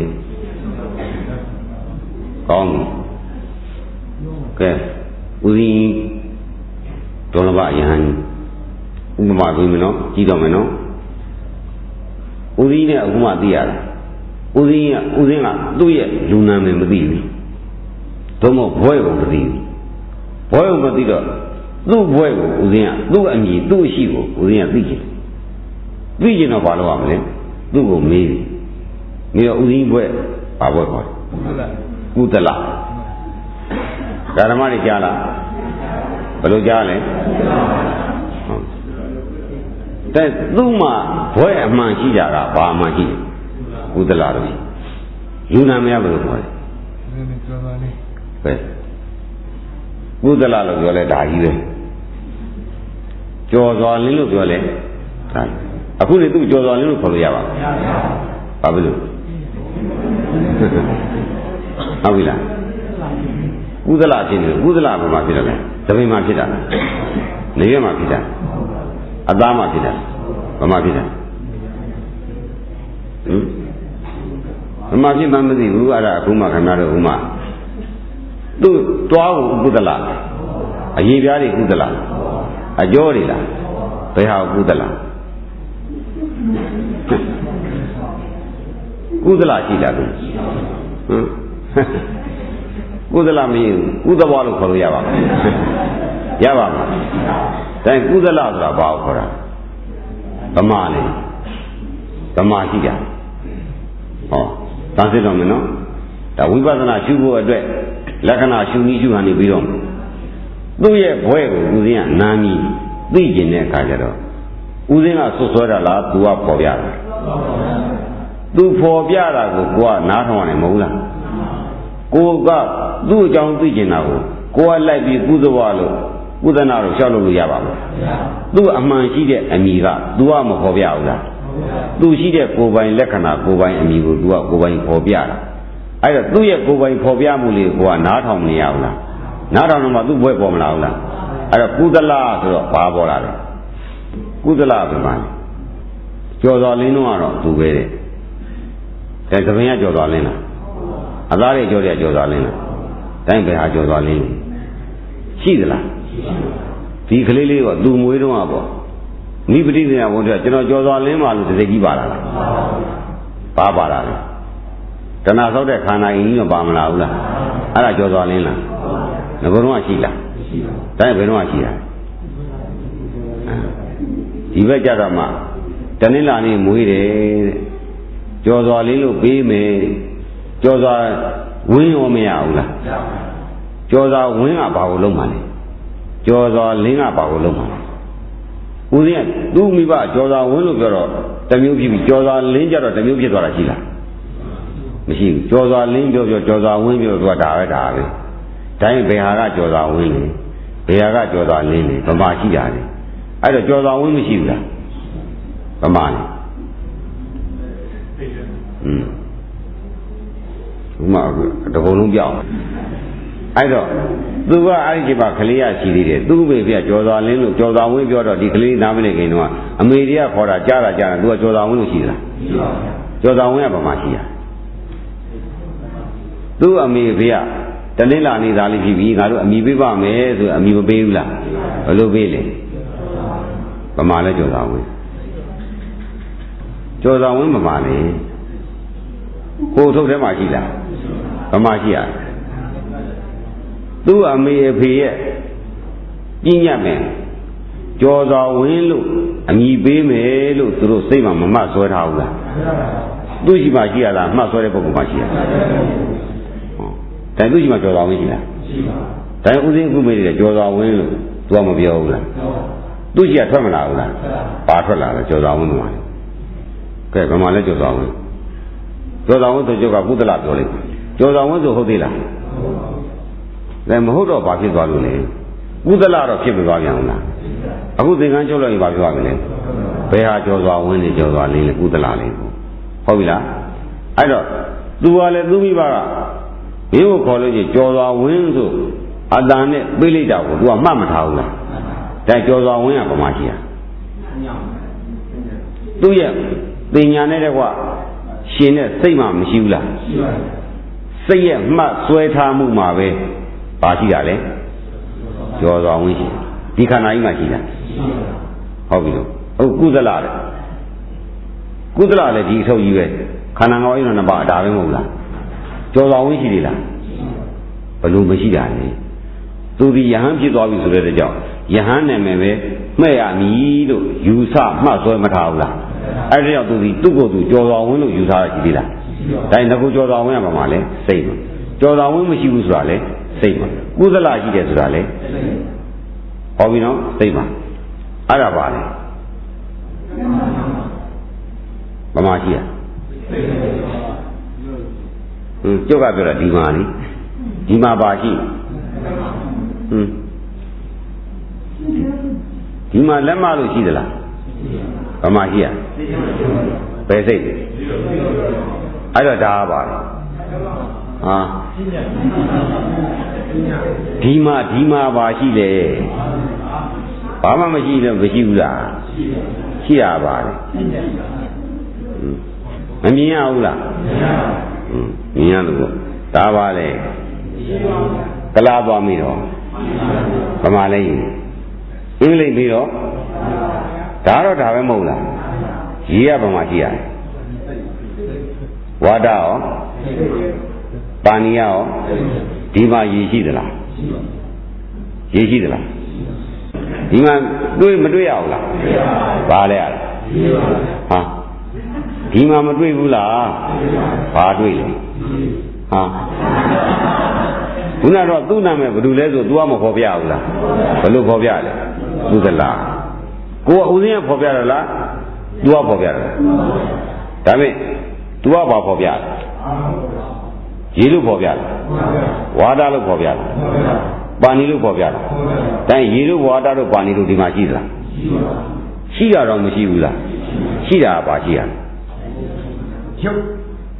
Speaker 1: ကောင်းကဲဦးဇင်းဒေါလဘယဟန်ဥပမာပြီးမယ်နော်ကြည့်တော့မယ်နော်ဦးဇင်းနဲ့အခုမှသိရတယ်ဦးဇင်းကဦးဇင်းကသူ့ရဲ့လူနာမည်မသိဘူးသို့မဟုတ်ဘွဲကိုမသိဘူးဘွဲကိုမသိတော့သူ့ဘွဲကိုဦးဇင်းကသူ့အမည်သူ့အရှိကိုဦးဇင်းကသိချင်သိချင်တော့ဘာလုပ်ရမလဲသူ့ကိုမေးပြီမေးတော့ဦးဇင်းဘွဲဘာဘွဲခေါ်လဲကုသလဓမ္မတွေကြားလားဘယ်လိုကြားလဲတဲ့သူ့မှာဘွဲအမှန်ရှိကြတာဘာအမှန်ရှိလဲကုသလတော့လူနာမရဘယ်လိုခေါ်လဲပဲကုသလလို့ပြောလဲဒါကြီးပဲကြော်စွာလင်းလို့ပြောလဲဒါအခုလေသူ့ကြော်စွာလင်းလို့ခေါ်လို့ရပါဘာဖြစ်လို့ဟုတ်ပြီလားကုသလဖြစ်နေကုသလဘယ်မှာဖြစ်တယ်လဲသဘင်မှာဖြစ်တာနေရမှာဖြစ်တာအသားမှာဖြစ်တာဘယ်မှာဖြစ်တာဟင်ဘယ်မှာဖြစ်မှမသိဘူးအဲ့ဒါအခုမှခင်ဗျားတို့ဥမာသူ့တွားကိုကုသလအရေးပြားတွေကုသလအကျော်တွေလားဘယ်ဟာကုသလကုသလရှိလားသူဟမ်ကုသလမင်းကုသဘွားလို့ခေါ်လို့ရပါမလားရပါမလားဒါကုသလဆိုတာဘာကိုခေါ်တာဗမာလေဗမာရှိတာဟောသံစစ်တော်မယ်နော်ဒါဝိပဿနာရှုဖို့အတွက်လက္ခဏာရှုနည်းရှုဟန်နေပြီးတော့သူ့ရဲ့ဘွဲကိုဦးဇင်းကနာမည်သိကျင်တဲ့အခါကျတော့ဦးဇင်းကဆွဆွဲတာလားသူကပေါ်ပြတာသူပေါ်ပြတာကိုကိုကနားထောင်ရတယ်မဟုတ်လားကိုကသူ့အကြောင်းသိကျင်တာကိုကိုကလိုက်ပြီးကုသဝလို့ကုသနာလို့ရှောက်လို့ရပါမလားသူ့အမှန်ရှိတဲ့အမည်က तू ကမပေါ်ပြဘူးလားသူရှိတဲ့ကိုယ်ပိုင်လက္ခဏာကိုယ်ပိုင်အမည်ကို तू ကကိုယ်ပိုင်ပေါ်ပြတာအဲ့တော့သူ့ရဲ့ကိုယ်ပိုင်ပေါ်ပြမှုလေးကိုကနားထောင်နေရဘူးလားနားထောင်တော့မှသူ့ဘွဲပေါ်မလာဘူးလားအဲ့တော့ကုသလဆိုတော့ဘာပေါ်လာလဲကုသလပြန်ပါကျော်တော်လင်းတော့ကတော့သူပဲတဲ့ဒါသဘင်ကကျော်တော်လင်းလားအသားတွေကျော်တယ်ကျော်တော်လင်းလားတိုင်းပဲဟာကျော်တော်လင်းရှိသလားဒီကလေးလေးကသူ့မွေးတော့ပေါ့နိဗ္ဗတိဉာဏ်ဘုရားကျွန်တော်ကျော်တော်လင်းပါလို့တစိကြီးပါလားဘာပါလားတဏှာဆောက်တဲ့ခန္ဓာအင်းကြီးတော့ပါမလားဘူးလားအဲ့ဒါကျော်တော်လင်းလားငါကတော့ရှိလားတိုင်းဘယ်တော့ရှိတာဒီဘက်ကြတော့မှတနင်္လာနေ့မွေးတယ်တဲ့ကျော်တော်လင်းလို့ပေးမယ်ကျော်တော်ဝင်းရောမရဘူးလားကျော်တော်ဝင်းကဘာကိုလုံးမှလဲကျော်တော်လင်းကဘာကိုလုံးမှလဲဦးဇင်းကသူ့မိဘကြော်သာဝင်းလို့ပြောတော့တမျိုးဖြစ်ပြီးကြော်သာလင်းကြတော့တမျိုးဖြစ်သွားတာရှိလားမရှိဘူးကြော်သာလင်းပြောပြောကြော်သာဝင်းပြောသူကဒါပဲဒါပဲတိုင်းဘယ်ဟာကကြော်သာဝင်းလဲဘယ်ဟာကကြော်သာလင်းလဲဗမာရှိတာလေအဲ့တော့ကြော်သာဝင်းမရှိဘူးလားဗမာလေอืมဥမာတဘုံလုံးပြောင်းအဲ့တော့သူကအဲ့ဒီမှာကလေးရရှိသေးတယ်သူ့မိဖုရားကြော်သာလင်းလို့ကြော်သာဝင်းပြောတော့ဒီကလေးနားမနေခင်တော့အမေတွေကခေါ်တာကြားတာကြားတာသူကကြော်သာဝင်းလို့ရှိသလားရှိပါဘူးကြော်သာဝင်းကဗမာရှိတာသူ့အမေဖုရားတလင်းလာနေသားလေးဖြစ်ပြီးငါတို့အမိပေးပါမယ်ဆိုအမိမပေးဘူးလားဘယ်လိုပေးလဲဗမာလည်းကြော်သာဝင်းကြော်သာဝင်းဗမာလေကိုထုတ်ထဲမှာရှိလားဗမာရှိရသူ့အမေအဖေရဲ့ပြညတ်မယ်ကြော်သာဝင်းလို့အမိပေးမယ်လို့သူတို့စိတ်မှာမမှတ်ဆွဲထားဘူးလားသူ့ရှိမှရှိရလားမှတ်ဆွဲတဲ့ပုဂ္ဂိုလ်မှရှိရတိုင်သူ့ရှိမှကြော်သာဝင်းရှိလားရှိပါတိုင်ဦးစင်းခုမေးတယ်ကြော်သာဝင်းလို့သူကမပြောဘူးလားသူ့ရှိကထွက်မလာဘူးလားပါထွက်လာတယ်ကြော်သာဝင်းမှာကဲဗမာလည်းကြော်သာဝင်းကြော်သာဝင်းဆိုကြောက်ကကုသလပြောလိုက်ကြော်သာဝင်းဆိုဟုတ်သေးလားလည်းမဟုတ်တော့ဘာဖြစ်သွားလို့လဲကုသလတော့ဖြစ်မသွားပြန်ဘူးလားအခုသင်္ကန်းချုပ်လိုက်ရင်ဘာဖြစ်သွားမလဲဘယ်ဟာကြော်သာဝင်းနေကြော်သာလေးလေကုသလလေးဟုတ်ပြီလားအဲ့တော့သူကလည်းသူ့မိဘကမင်းကိုခေါ်လို့ချင်းကြော်သာဝင်းဆိုအတန်နဲ့ပြေးလိုက်တာကိုသူကမှတ်မထားဘူးလားဒါကြော်သာဝင်းကဗမာကြီးอ่ะသူ့ရဲ့ပညာနဲ့တကွရှင်တဲ့စိတ်မှမရှိဘူးလားရှိပါဘူးစိတ်ရဲ့မှတ်ဆွဲထားမှုမှာပဲပါရှိတာလေကြော်သာဝင်းရှိဒီခန္ဓာကြီးမှာရှိတာဟုတ်ပြီလို့ဟုတ်ကုသလတဲ့ကုသလလည်းဒီအထုပ်ကြီးပဲခန္ဓာငေါ့ရင်းတော့ပါဒါပဲမဟုတ်လားကြော်သာဝင်းရှိသေးလားဘယ်လိုမရှိတာလဲသူဒီယဟန်ဖြစ်သွားပြီဆိုတဲ့ကြောင့်ယဟန်နာမည်ပဲမှဲ့ရမည်လို့ယူဆမှတ်ဆွဲမထားဘူးလားအဲ့ဒါကြောင့်သူဒီသူ့ကိုယ်သူကြော်သာဝင်းလို့ယူဆရရှိသေးလားဒါရင်ငါကြော်သာဝင်းရမှာမလဲစိတ်မှာကြော်သာဝင်းမရှိဘူးဆိုတာလေစိတ်မှာကုသလရှိတယ်ဆိုတာလေဟောပြီနော်စိတ်မှာအဲ့ဒါပါလေဗမာရှိရဟွန်းကျုပ်ကပြောတာဒီမှာလေဒီမှာပါရှိဟွန်းဒီမှာလက်မလို့ရှိသလားဗမာရှိရဘယ်စိတ်အဲ့တော့ဒါပါလေဟာဒီမှာဒီမှာပါရှိလေဘာမှမရှိတော့မရှိဘူးလားရှိရပါလေမမြင်ရဘူးလားမြင်ရလို့ဒါပါလေကလာသွားပြီတော့ဗမာလည်းအင်္ဂလိပ်ပြီးတော့ဒါတော့ဒါပဲမဟုတ်လားရေးရဗမာရှိရတယ်ဝါဒရောပါဏိယရောဒီမှာရေးရှိသလားရေးရှိသလားဒီမှာတွေ့မတွေ့ရဘူးလားဘာလဲရလားဟာဒီမှာမတွေ့ဘူးလားဘာတွေ့လဲဟာခုနတော့သူ့နာမည်ဘယ်သူလဲဆို तू ကမခေါ်ပြဘူးလားဘယ်လိုခေါ်ပြလဲကုသလကိုကဦးစင်းကခေါ်ပြတယ်လား तू ကခေါ်ပြတယ်ဒါပေမဲ့ तू ကဘာခေါ်ပြလဲရေလို့ခေါ်ပြတယ်ဝါဒလို့ခေါ်ပြတယ်ပါဏိလို့ခေါ်ပြတယ်ဒါရေလို့ဝါဒလို့ပါဏိလို့ဒီမှာရှိသလားရှိတာတော့မရှိဘူးလားရှိတာပါရှိရရုပ်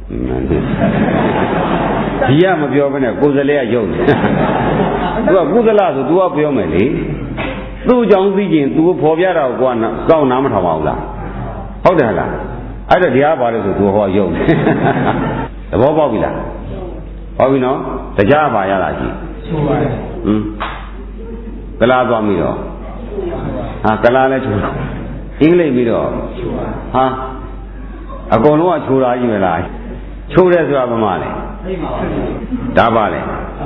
Speaker 1: ဒီကမပြောဘဲနဲ့ကိုယ်စလဲကရုပ်တယ်သူကကုသလဆို तू ကပြောမယ်လေသူ့ကြောင့်သိချင်း तू ဖော်ပြတာကိုကွာကောင်းနားမထောင်ပါဘူးလားဟုတ်တယ်လားအဲ့တော့တရားပါလို့ဆို तू ဟောရုပ်သဘောပေါက်ပြီလားဟုတ်ပြီနော်တရားပါရလားရှိချိုးပါဟမ်ကလာသွားပြီတော့ဟာကလာလဲချိုးအင်္ဂလိပ်ပြီးတော့ဟာအကုန်လုံးကချိုးတာကြီးပဲလားချိုးတယ်ဆိုတာဘာမှလဲဒါပါလေ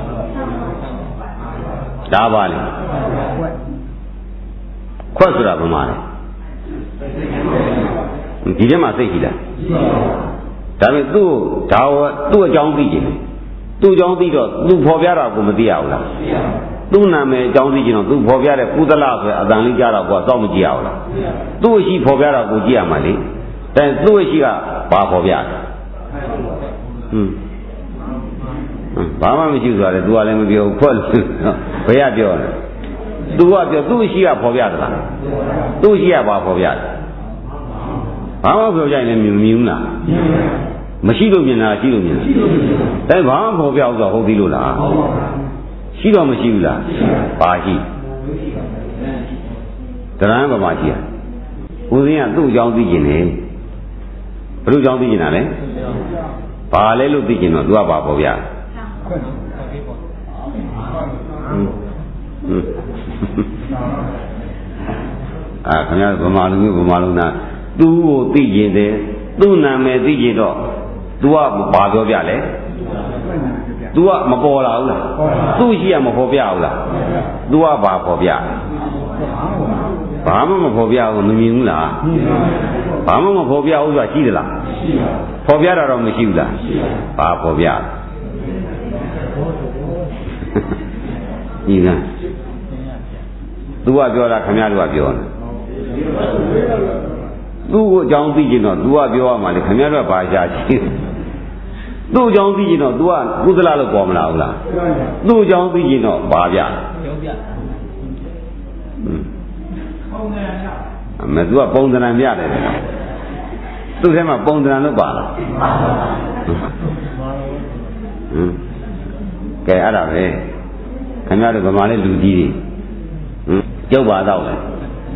Speaker 1: ဒါပါလေခွက်ဆိုတာဘာမှလဲဒီထဲမှာစိတ်ရှိလားဒါပေမဲ့သူ့ဒါသူ့အကြောင်းသိတယ်သူ့အကြောင်းသိတော့သူဖော်ပြတာကိုမသိရဘူးလားသူ့နာမည်အကြောင်းသိချင်တော့သူဖော်ပြတဲ့ကုသလဆိုတဲ့အတန်လေးကြားတော့ကိုယ်စောင့်မကြည့်ရဘူးလားသူ့ရှိဖော်ပြတော့ကိုကြည့်ရမှာလေแต่သူ့ရှိကဘာဖော်ပြလဲဟွန်းဘာမှမရှိဘူးဆိုတော့ तू ကလည်းမပြောဘူးခွက်လို့ဘယ်ရပြောလဲ तू ကပြောသူ့ရှိကဖော်ပြသလားသူ့ရှိကဘာဖော်ပြလဲဘာမှပြောကြရင်လည်းမြင်မြင်ဘူးလားမရှိလို့မြင်တာရှိလို့မြင်တာဒါဘာမှဖော်ပြဘူးဆိုတော့ဟုတ်ပြီလို့လားရှိတော့မရှိဘူးလားဘာရှိတရံဘာမှရှိရဦးစင်းကသူ့အကြောင်းသိကျင်တယ်ဘယ်လိုအကြောင်းသိကျင်တာလဲဘာလဲလို့သိကျင်တော့ तू ကဘာဖော်ပြအာခင်ဗျားဗမာလူမျိုးဗမာလူနာသူ့ကိုသိကျင်တယ်သူ့နာမည်သိကျင်တော့ तू ကဘာပြောပြလဲ तू ကမပေါ်လာဘူးလားသူ့ရှိရမဖော်ပြဘူးလား तू ကဘာဖော်ပြဘာမှမဖော်ပြဘူးမမြင်ဘူးလားဘာမှမဖော်ပြဘူးဆိုတာရှိသလားဖော်ပြတာတော့မရှိဘူးလားဘာဖော်ပြညီက तू ကပြောတာခင်ဗျားတို့ကပြောတယ်သူ့ကိုအကြောင်းသိကျင်တော့ तू ကပြောရမှာလေခင်ဗျားတို့ကဘာရှာရှိသူ့အကြောင်းသိကျင်တော့ तू ကကုသလလို့ပေါ်မလာဘူးလားသူ့အကြောင်းသိကျင်တော့ဘာပြပြောပြအမေ तू ကပုံသဏ္ဍာန်ပြတယ်သူ့ထဲမှာပုံသဏ္ဍာန်လို့ပါလားဟမ်ကဲအဲ့ဒါပဲခင်ဗျားတို့ဗမာလေးလူကြီးတွေဟမ်ကြောက်ပါတော့လေဟ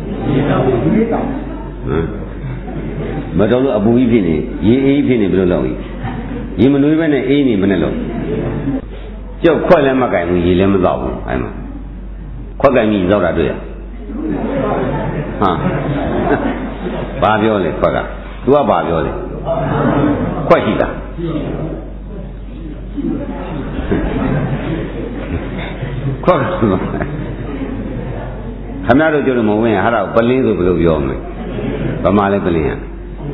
Speaker 1: မ်မတော်လို့အပူကြီးဖြစ်နေရေအေးဖြစ်နေဘယ်လိုလုပ်ကြီးရေမနွေးပဲနဲ့အေးနေမနဲ့လို့ကြောက်ခွက်လည်းမကင်ဘူးရေလည်းမတော့ဘူးအဲ့မှာခွက်ကင်ကြီးသောက်တာတွေ့ရဟာဘာပြောလဲခွက်က तू ကဘာပြောလဲခွက်ရှိတာခွက်ခမရတို့ကြလို့မဝင်ဟာတော့ပလင်းဆိုဘယ်လိုပြောမလဲဗမာလည်းပလင်းရဟမ်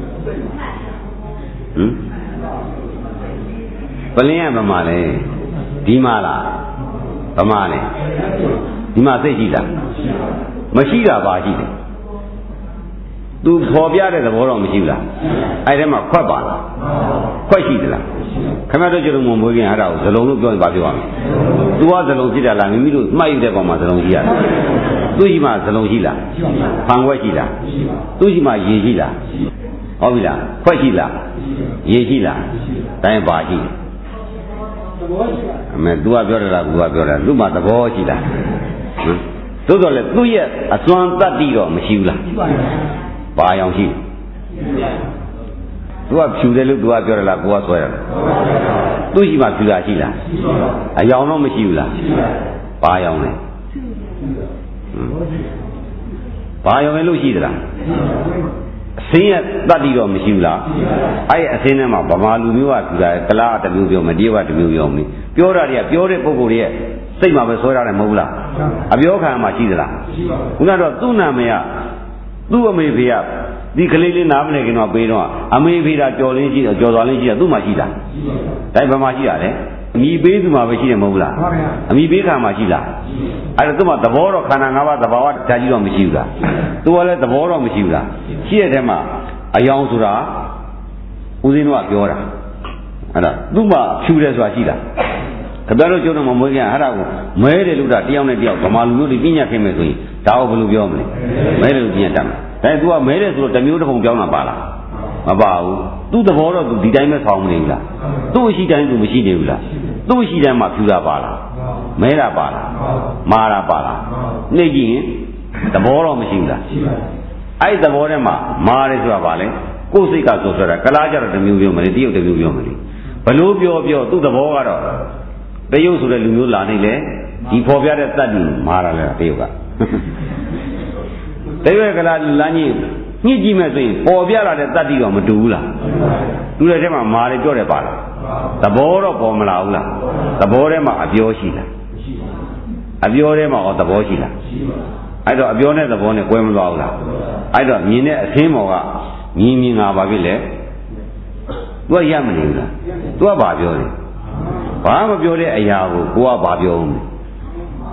Speaker 1: ပလင်းရဗမာလည်းဒီမှာလားဗမာလည်းဒီမှာသိရှိလားမရှိတာပါရှိတယ်သူဖော်ပြတဲ့သဘောတော့မရှိဘူးလားအဲ့ထဲမှာခွက်ပါလားခွက်ရှိသလားခင်ဗျားတို့ကျတော့မမွေးခင်အဲ့ဒါကိုဇလုံးလို့ပြောရင်ဘာပြောရမလဲသူကဇလုံးဖြစ်တယ်လားမိမိတို့မှတ်ယူတဲ့ကောင်မှာဇလုံးရှိရတယ်သူရှိမှဇလုံးရှိလားဖန်ခွက်ရှိလားသူရှိမှရေရှိလားဟုတ်ပြီလားခွက်ရှိလားရေရှိလားတိုင်းပါရှိသဘောရှိလားအမေ तू ကပြောတယ်လား तू ကပြောတယ်သူ့မှာသဘောရှိလားဟမ်သို့တော်လည်းသူ့ရဲ့အစွမ်းတတ္တိတော့မရှိဘူးလားဘာအောင်ရှိသူကဖြူတယ်လို့သူကပြောတယ်လားကိုကဆွဲတယ်သူရှိမှဖြူတာရှိလားအယောင်တော့မရှိဘူးလားဘာအောင်လဲဘာအောင်လဲလို့ရှိသလားအစင်းရဲ့တတ္တိတော့မရှိဘူးလားအဲ့အစင်းထဲမှာဗမာလူမျိုးကဖြူတာကလားတမျိုးပြောမတည့်ကတမျိုးပြောမင်းပြောတာတွေကပြောတဲ့ပုံကိုယ်တွေရဲ့စိတ်မှာပဲဆွဲရတယ်မဟုတ်ဘူးလားအပြောခံမှာရှိသလားခုနကတော့သူ့နာမည်ကသူ့အမေဖေကဒီကလေးလေးနားမလဲခင်တော့ပေးတော့အမေဖေတာကြော်လင်းရှိတော့ကြော်သွားလင်းရှိတာသူ့မှာရှိတာဒါဘယ်မှာရှိတာလဲအမိပေးသူမှာပဲရှိတယ်မဟုတ်လားအမိပေးခံမှာရှိလားအဲ့ဒါသူ့မှာသဘောတော့ခန္ဓာ၅ပါးသဘာဝတရားကြီးတော့မရှိဘူးလားသူကလည်းသဘောတော့မရှိဘူးလားရှိတဲ့ထဲမှာအယောင်ဆိုတာဦးဇင်းတို့ကပြောတာအဲ့ဒါသူ့မှာဖြူတယ်ဆိုတာရှိလားခင်ဗျားတို့ကျုံတော့မမွေးခင်အဲ့ဒါကိုမဲတယ်လို့တာတယောက်နဲ့တယောက်ဗမာလူမျိုးတွေပြညာခင်မယ်ဆိုရင်ဒါကိုဘယ်လိုပြောမလဲမဲတယ်လို့ပြညာတတ်မယ်ဒါသူကမဲတယ်ဆိုတော့တစ်မျိုးတစ်ပုံပြောင်းတာပါလားမပါဘူးသူ့သဘောတော့သူဒီတိုင်းပဲဆောင်းမနေဘူးလားသူ့ရှိတိုင်းသူမရှိနေဘူးလားသူ့ရှိတိုင်းမှာဖြူတာပါလားမဲတာပါလားမာတာပါလားနှိပ်ကြည့်ရင်သဘောတော့မရှိဘူးလားအဲ့သဘောထဲမှာမာတယ်ဆိုတာပါလေကိုယ်စိတ်ကဆိုဆိုတာကလားကြတော့တစ်မျိုးပြောမလဲတရုတ်တစ်မျိုးပြောမလဲဘလို့ပြောပြောသူ့သဘောကတော့တရုတ်ဆိုတဲ့လူမျိုးလာနေလေဒီဖော်ပြတဲ့တတ်တယ်မာတာလေတရုတ်ကတရွက်ကလာလမ်းကြီးညှစ်ကြည့်မဲ့ဆိုရင်ပေါ်ပြလာတဲ့တတ်တိတော့မတူဘူးလားတူတဲ့ထဲမှာမာတယ်ပြောတယ်ပါလားသဘောတော့ပေါ်မလာဘူးလားသဘောထဲမှာအပြောရှိလားအပြောထဲမှာရောသဘောရှိလားအဲ့တော့အပြောနဲ့သဘောနဲ့ကွဲမသွားဘူးလားအဲ့တော့မြင်တဲ့အသင်းပေါ်ကမြင်မြင်ငါပါပြီလေသူကရမနေဘူးလားသူကဘာပြောလဲဘာမပြောတဲ့အရာကိုကိုကဘာပြောဦးမလဲ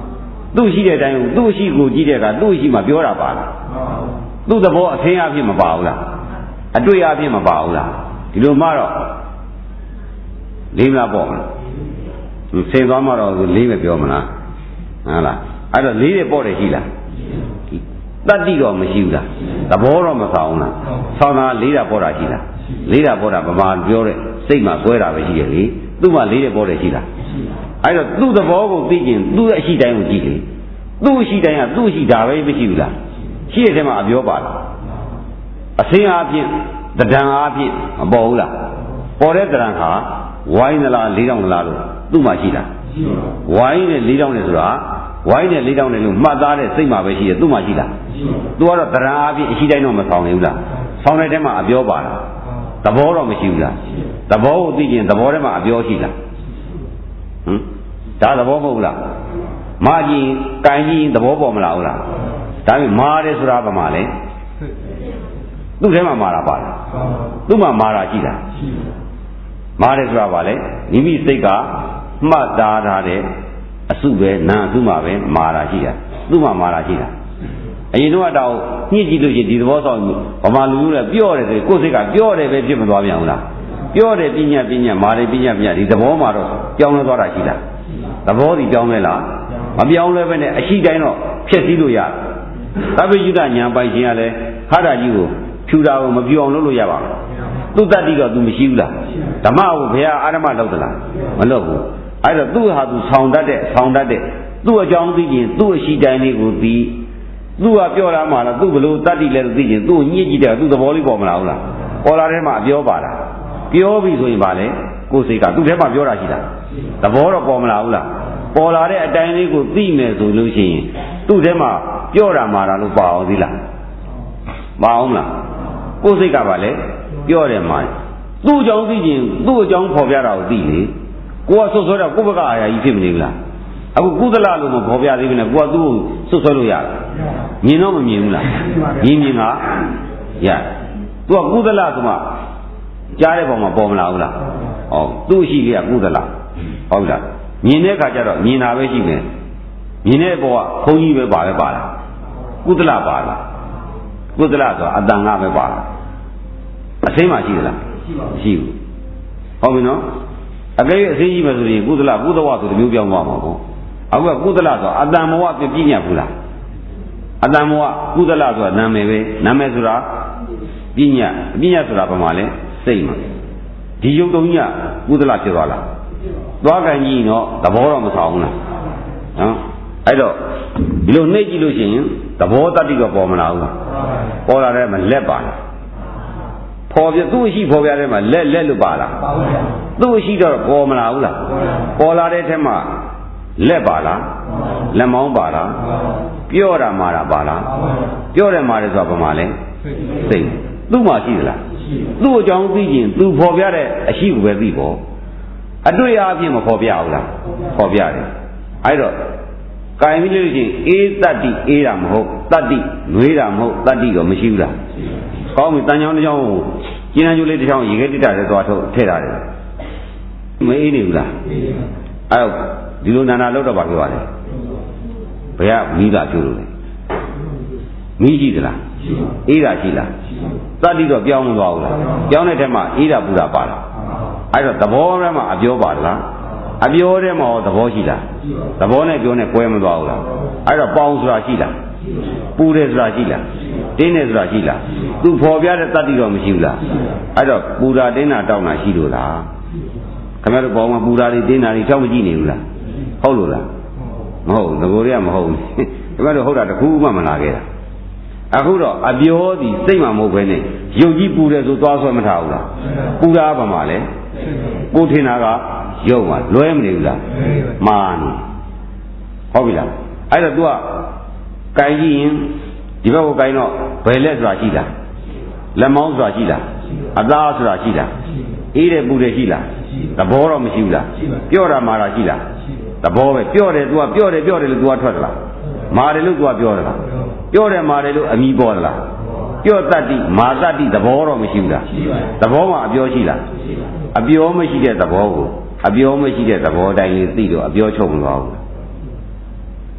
Speaker 1: သူ့ရှိတဲ့အတိုင်းသူ့ရှိကိုကြည့်တဲ့ကသူ့ရှိမှပြောတာပါလားသူ့သဘောအသင်းအဖြစ်မပါဘူးလားအတွေ့အဖြစ်မပါဘူးလားဒီလိုမှတော့လေးမလားပေါ့မလားဆင်သွားမှတော့လေးပဲပြောမလားဟုတ်လားအဲ့တော့လေးတွေပေါ့တယ်ရှိလားတတ္တိတော့မရှိဘူးလားသဘောတော့မဆောင်ဘူးလားဆောင်းတာလေးတာပေါ့တာရှိလားလေးတာပေါ့တာဗမာပြောတဲ့စိတ်မှာကွဲတာပဲရှိတယ်လေသူ့မှာလေးတွေပေါ့တယ်ရှိလားအဲ့တော့သူ့သဘောကိုသိရင်သူ့အရှိတိုင်းကိုကြည့်လေသူ့အရှိတိုင်းကသူ့အရှိဒါပဲမရှိဘူးလားရှိတဲ့ထဲမှာအပြောပါလားအစင်းအားဖြင့်တဒံအားဖြင့်မပေါ်ဘူးလားပေါ်တဲ့တဒံဟာဝိုင်းသလားလေးတောင်သလားလို့သူ့မှာရှိတာဝိုင်းနဲ့လေးတောင်နဲ့ဆိုတာဝိုင်းနဲ့လေးတောင်နဲ့လို့မှတ်သားတဲ့စိတ်မှာပဲရှိတယ်သူ့မှာရှိတာသူကတော့တဒံအားဖြင့်အရှိတိုင်းတော့မဆောင်နိုင်ဘူးလားဆောင်တဲ့ထဲမှာအပြောပါလားသဘောတော့မရှိဘူးလားသဘောကိုသိရင်သဘောထဲမှာအပြောရှိလားဟမ်ဒါသဘောမဟုတ်လားမာကြီးကိုင်ကြီးသဘောပေါ်မလားဟုတ်လားဒါပေမဲ့မာတယ်ဆိုတာဘာမှလဲသူ့ထဲမှာမာတာပါလားသူ့မှာမာတာရှိတာမာတယ်ဆိုတာဘာလဲမိမိစိတ်ကမှတ်သားထားတဲ့အစုပဲနာအစုမှာပဲမာတာရှိတာသူ့မှာမာတာရှိတာအရင်တော့တော့ညှိကြည့်လို့ရှိရင်ဒီသဘောဆောင်ဗမာလူမျိုးလည်းပြော့တယ်ဆိုကိုယ်စိတ်ကပြော့တယ်ပဲဖြစ်မသွားပြန်ဘူးလားပြော့တယ်ပညာပညာမာတယ်ပညာပညာဒီသဘောမှာတော့ကြောင်းလဲသွားတာရှိတာသဘောဒီကြောင်းလဲလားမပြောင်းလဲပဲနဲ့အရှိတိုင်းတော့ဖြစ်စည်းလို့ရတယ်သဗ္ဗယုတညာပိုင်ခြင်းကလည်းခါတာကြီးကိုဖြူတာကိုမပြောင်းလို့လို့ရပါဘူးသူတတ်တိတော့ तू မရှိဘူးလားဓမ္မကိုဘုရားအာရမလုပ်သလားမလုပ်ဘူးအဲ့တော့သူ့ဟာသူဆောင်းတတ်တဲ့ဆောင်းတတ်တဲ့သူ့အကြောင်းသိရင်သူ့အရှိတိုင်းလေးကိုသိသူ့ကပြောတာမှလားသူ့ဘလို့တတ်တိလဲသိရင်သူ့ကိုညှစ်ကြည့်တယ်သူ့သဘောလေးပေါ်မလားဟုတ်လားပေါ်လာတဲ့မှာအပြောပါလားပြောပြီဆိုရင်ဗာလေကိုယ်စိတ်ကသူ့ထဲမှာပြောတာရှိတာသဘောတော့ပေါ်မလားဟုတ်လားပေါ်လာတဲ့အတိုင်းလေးကိုသိမယ်ဆိုလို့ရှိရင်သူ့ထဲမှာပြောတာမှာလားလို့ပါအောင်သီလားမအောင်လားကိုယ်စိတ်ကဗာလေပြောတယ်မှာသူ့အကြောင်းသိရင်သူ့အကြောင်းဖော်ပြတာကိုသိလေကိုကဆွဆွဲတော့ကိုယ့်ဘက်ကအာရကြီးဖြစ်မနေဘူးလားအခုကုသလလို့မဖော်ပြသေးဘူးနဲ့ကိုကသူ့ကိုဆွဆွဲလို့ရတယ်မြင်တော့မမြင်ဘူးလားမြင်မြင်ကရသူကကုသလဆိုမှကြားတဲ့ပုံမှာပေါ်မလာဘူးလားဟောသူ့ရှိလေးကကုသလဟုတ်လားမြင်တဲ့အခါကျတော့မြင်တာပဲရှိမယ်မြင်တဲ့ဘောကဘုန်းကြီးပဲပါပဲပါလားကုသလပါလားကုသလဆိုတာအတန်ကပဲပါလားအသိမှရှိသလားရှိဘူးဟုတ်ပြီနော်အကယ်၍အသိကြီးပဲဆိုရင်ကုသလကုသဝဆိုတမျိုးပြောင်းသွားမှာပေါ့အခုကကုသလဆိုအတန်ဘဝပြည့်ညတ်ဘူးလားအတန်ဘဝကုသလဆိုတာနာမည်ပဲနာမည်ဆိုတာပြည့်ညတ်ပြည့်ညတ်ဆိုတာဘာမှလဲစိတ်မှာဒီယုတ်တုံကြီးကကုသလဖြစ်သွားလားသွားကန်ကြီးတော့သဘောတော့မဆောင်ဘူးလားနော်အဲ့တော့ဒီလိုနှိပ်ကြည့်လို့ရှိရင်သဘောတတ္တိတော့ပေါ်မလာဘူးလားပေါ်လာတဲ့မှာလက်ပါလားဖော်ပြသူ့ရှိဖော်ပြတဲ့မှာလက်လက်လို့ပါလားသူ့ရှိတော့ပေါ်မလာဘူးလားပေါ်လာတဲ့ထဲမှာလက်ပါလားလက်မောင်းပါလားပြော့တာမာတာပါလားပြော့တယ်မာတယ်ဆိုတာဘာမှလဲစိတ်သူ့မှာရှိသလားသူ့အကြောင်းသိရင်သူဖော်ပြတဲ့အရှိကိုပဲသိပေါ့အတွေ့အချင်းမဖော်ပြဘူးလားဖော်ပြတယ်အဲ့တော့ကိုင်ပြီးလို့ရှိရင်အေးတတ္တိအေးတာမဟုတ်တတ္တိနှွေးတာမဟုတ်တတ္တိတော့မရှိဘူးလားကောင်းပြီတန်ချောင်းတစ်ချောင်းကိုကျင်းနှံကျိုးလေးတစ်ချောင်းရေခဲတိတာလည်းသွားထုတ်ထည့်ထားတယ်မအေးနေဘူးလားအဲ့တော့ဒီလိုနာနာလောက်တော့ပါပြောရတယ်ဘယ်ကမိသားကျိုးလို့လဲမိရှိသလားအေးတာရှိလားတတ္တိတော့ပြောင်းမသွားဘူးလားပြောင်းတဲ့ထဲမှာအေးတာပူတာပါလားအဲ့တော့သဘောထဲမှာအပြောပါလားအပြောထဲမှာသဘောရှိလားသဘောနဲ့ပြောနဲ့ကွဲမသွားဘူးလားအဲ့တော့ပေါင်းဆိုတာရှိလားပူတယ်ဆိုတာရှိလားတင်းတယ်ဆိုတာရှိလားသူဖော်ပြတဲ့တတ္တိတော့မရှိဘူးလားအဲ့တော့ပူတာတင်းတာတောက်တာရှိလို့လားခင်ဗျားတို့ဘောင်းမှာပူတာတွေတင်းတာတွေတောက်မကြည့်နေဘူးလားဟုတ်လို့လားမဟုတ်ငကိုတွေကမဟုတ်ဘူးခင်ဗျားတို့ဟုတ်တာတခုမှမလာခဲ့တာအခုတော့အပြောဒီစိတ်မှမဟုတ်ပဲနဲ့ယုတ်ကြီးပူတယ်ဆိုသွားဆွဲမထားဘူးလားပူတာဘာမှလဲကိုထင်တာကယုတ်မှလွဲမနေဘူးလားမာနေဟုတ်ပြီလားအဲ့တော့ तू ကကြိုင်ကြည့်ရင်ဒီဘက်ကိုကြိုင်တော့ဘယ်လက်ဆိုတာရှိလားလက်မောင်းဆိုတာရှိလားအသားဆိုတာရှိလားအေးတယ်ပူတယ်ရှိလားသဘောတော့မရှိဘူးလားပြော့တာမာတာရှိလားသဘောပဲပြော့တယ် तू ကပြော့တယ်ပြော့တယ်လို့ तू ကထွက်သလားမာတယ်လို့ तू ကပြောသလားပြောတယ်မာတယ်လို့အမိပေါ်သလားပြော့တတ်တိမာတတ်တိသဘောတော့မရှိဘူးလားသဘောမှာအပြောရှိလားအပြောမရှိတဲ့သဘောကိုအပြောမရှိတဲ့သဘောတိုင်းလေးသိတော့အပြောချုပ်မသွားဘူးဟ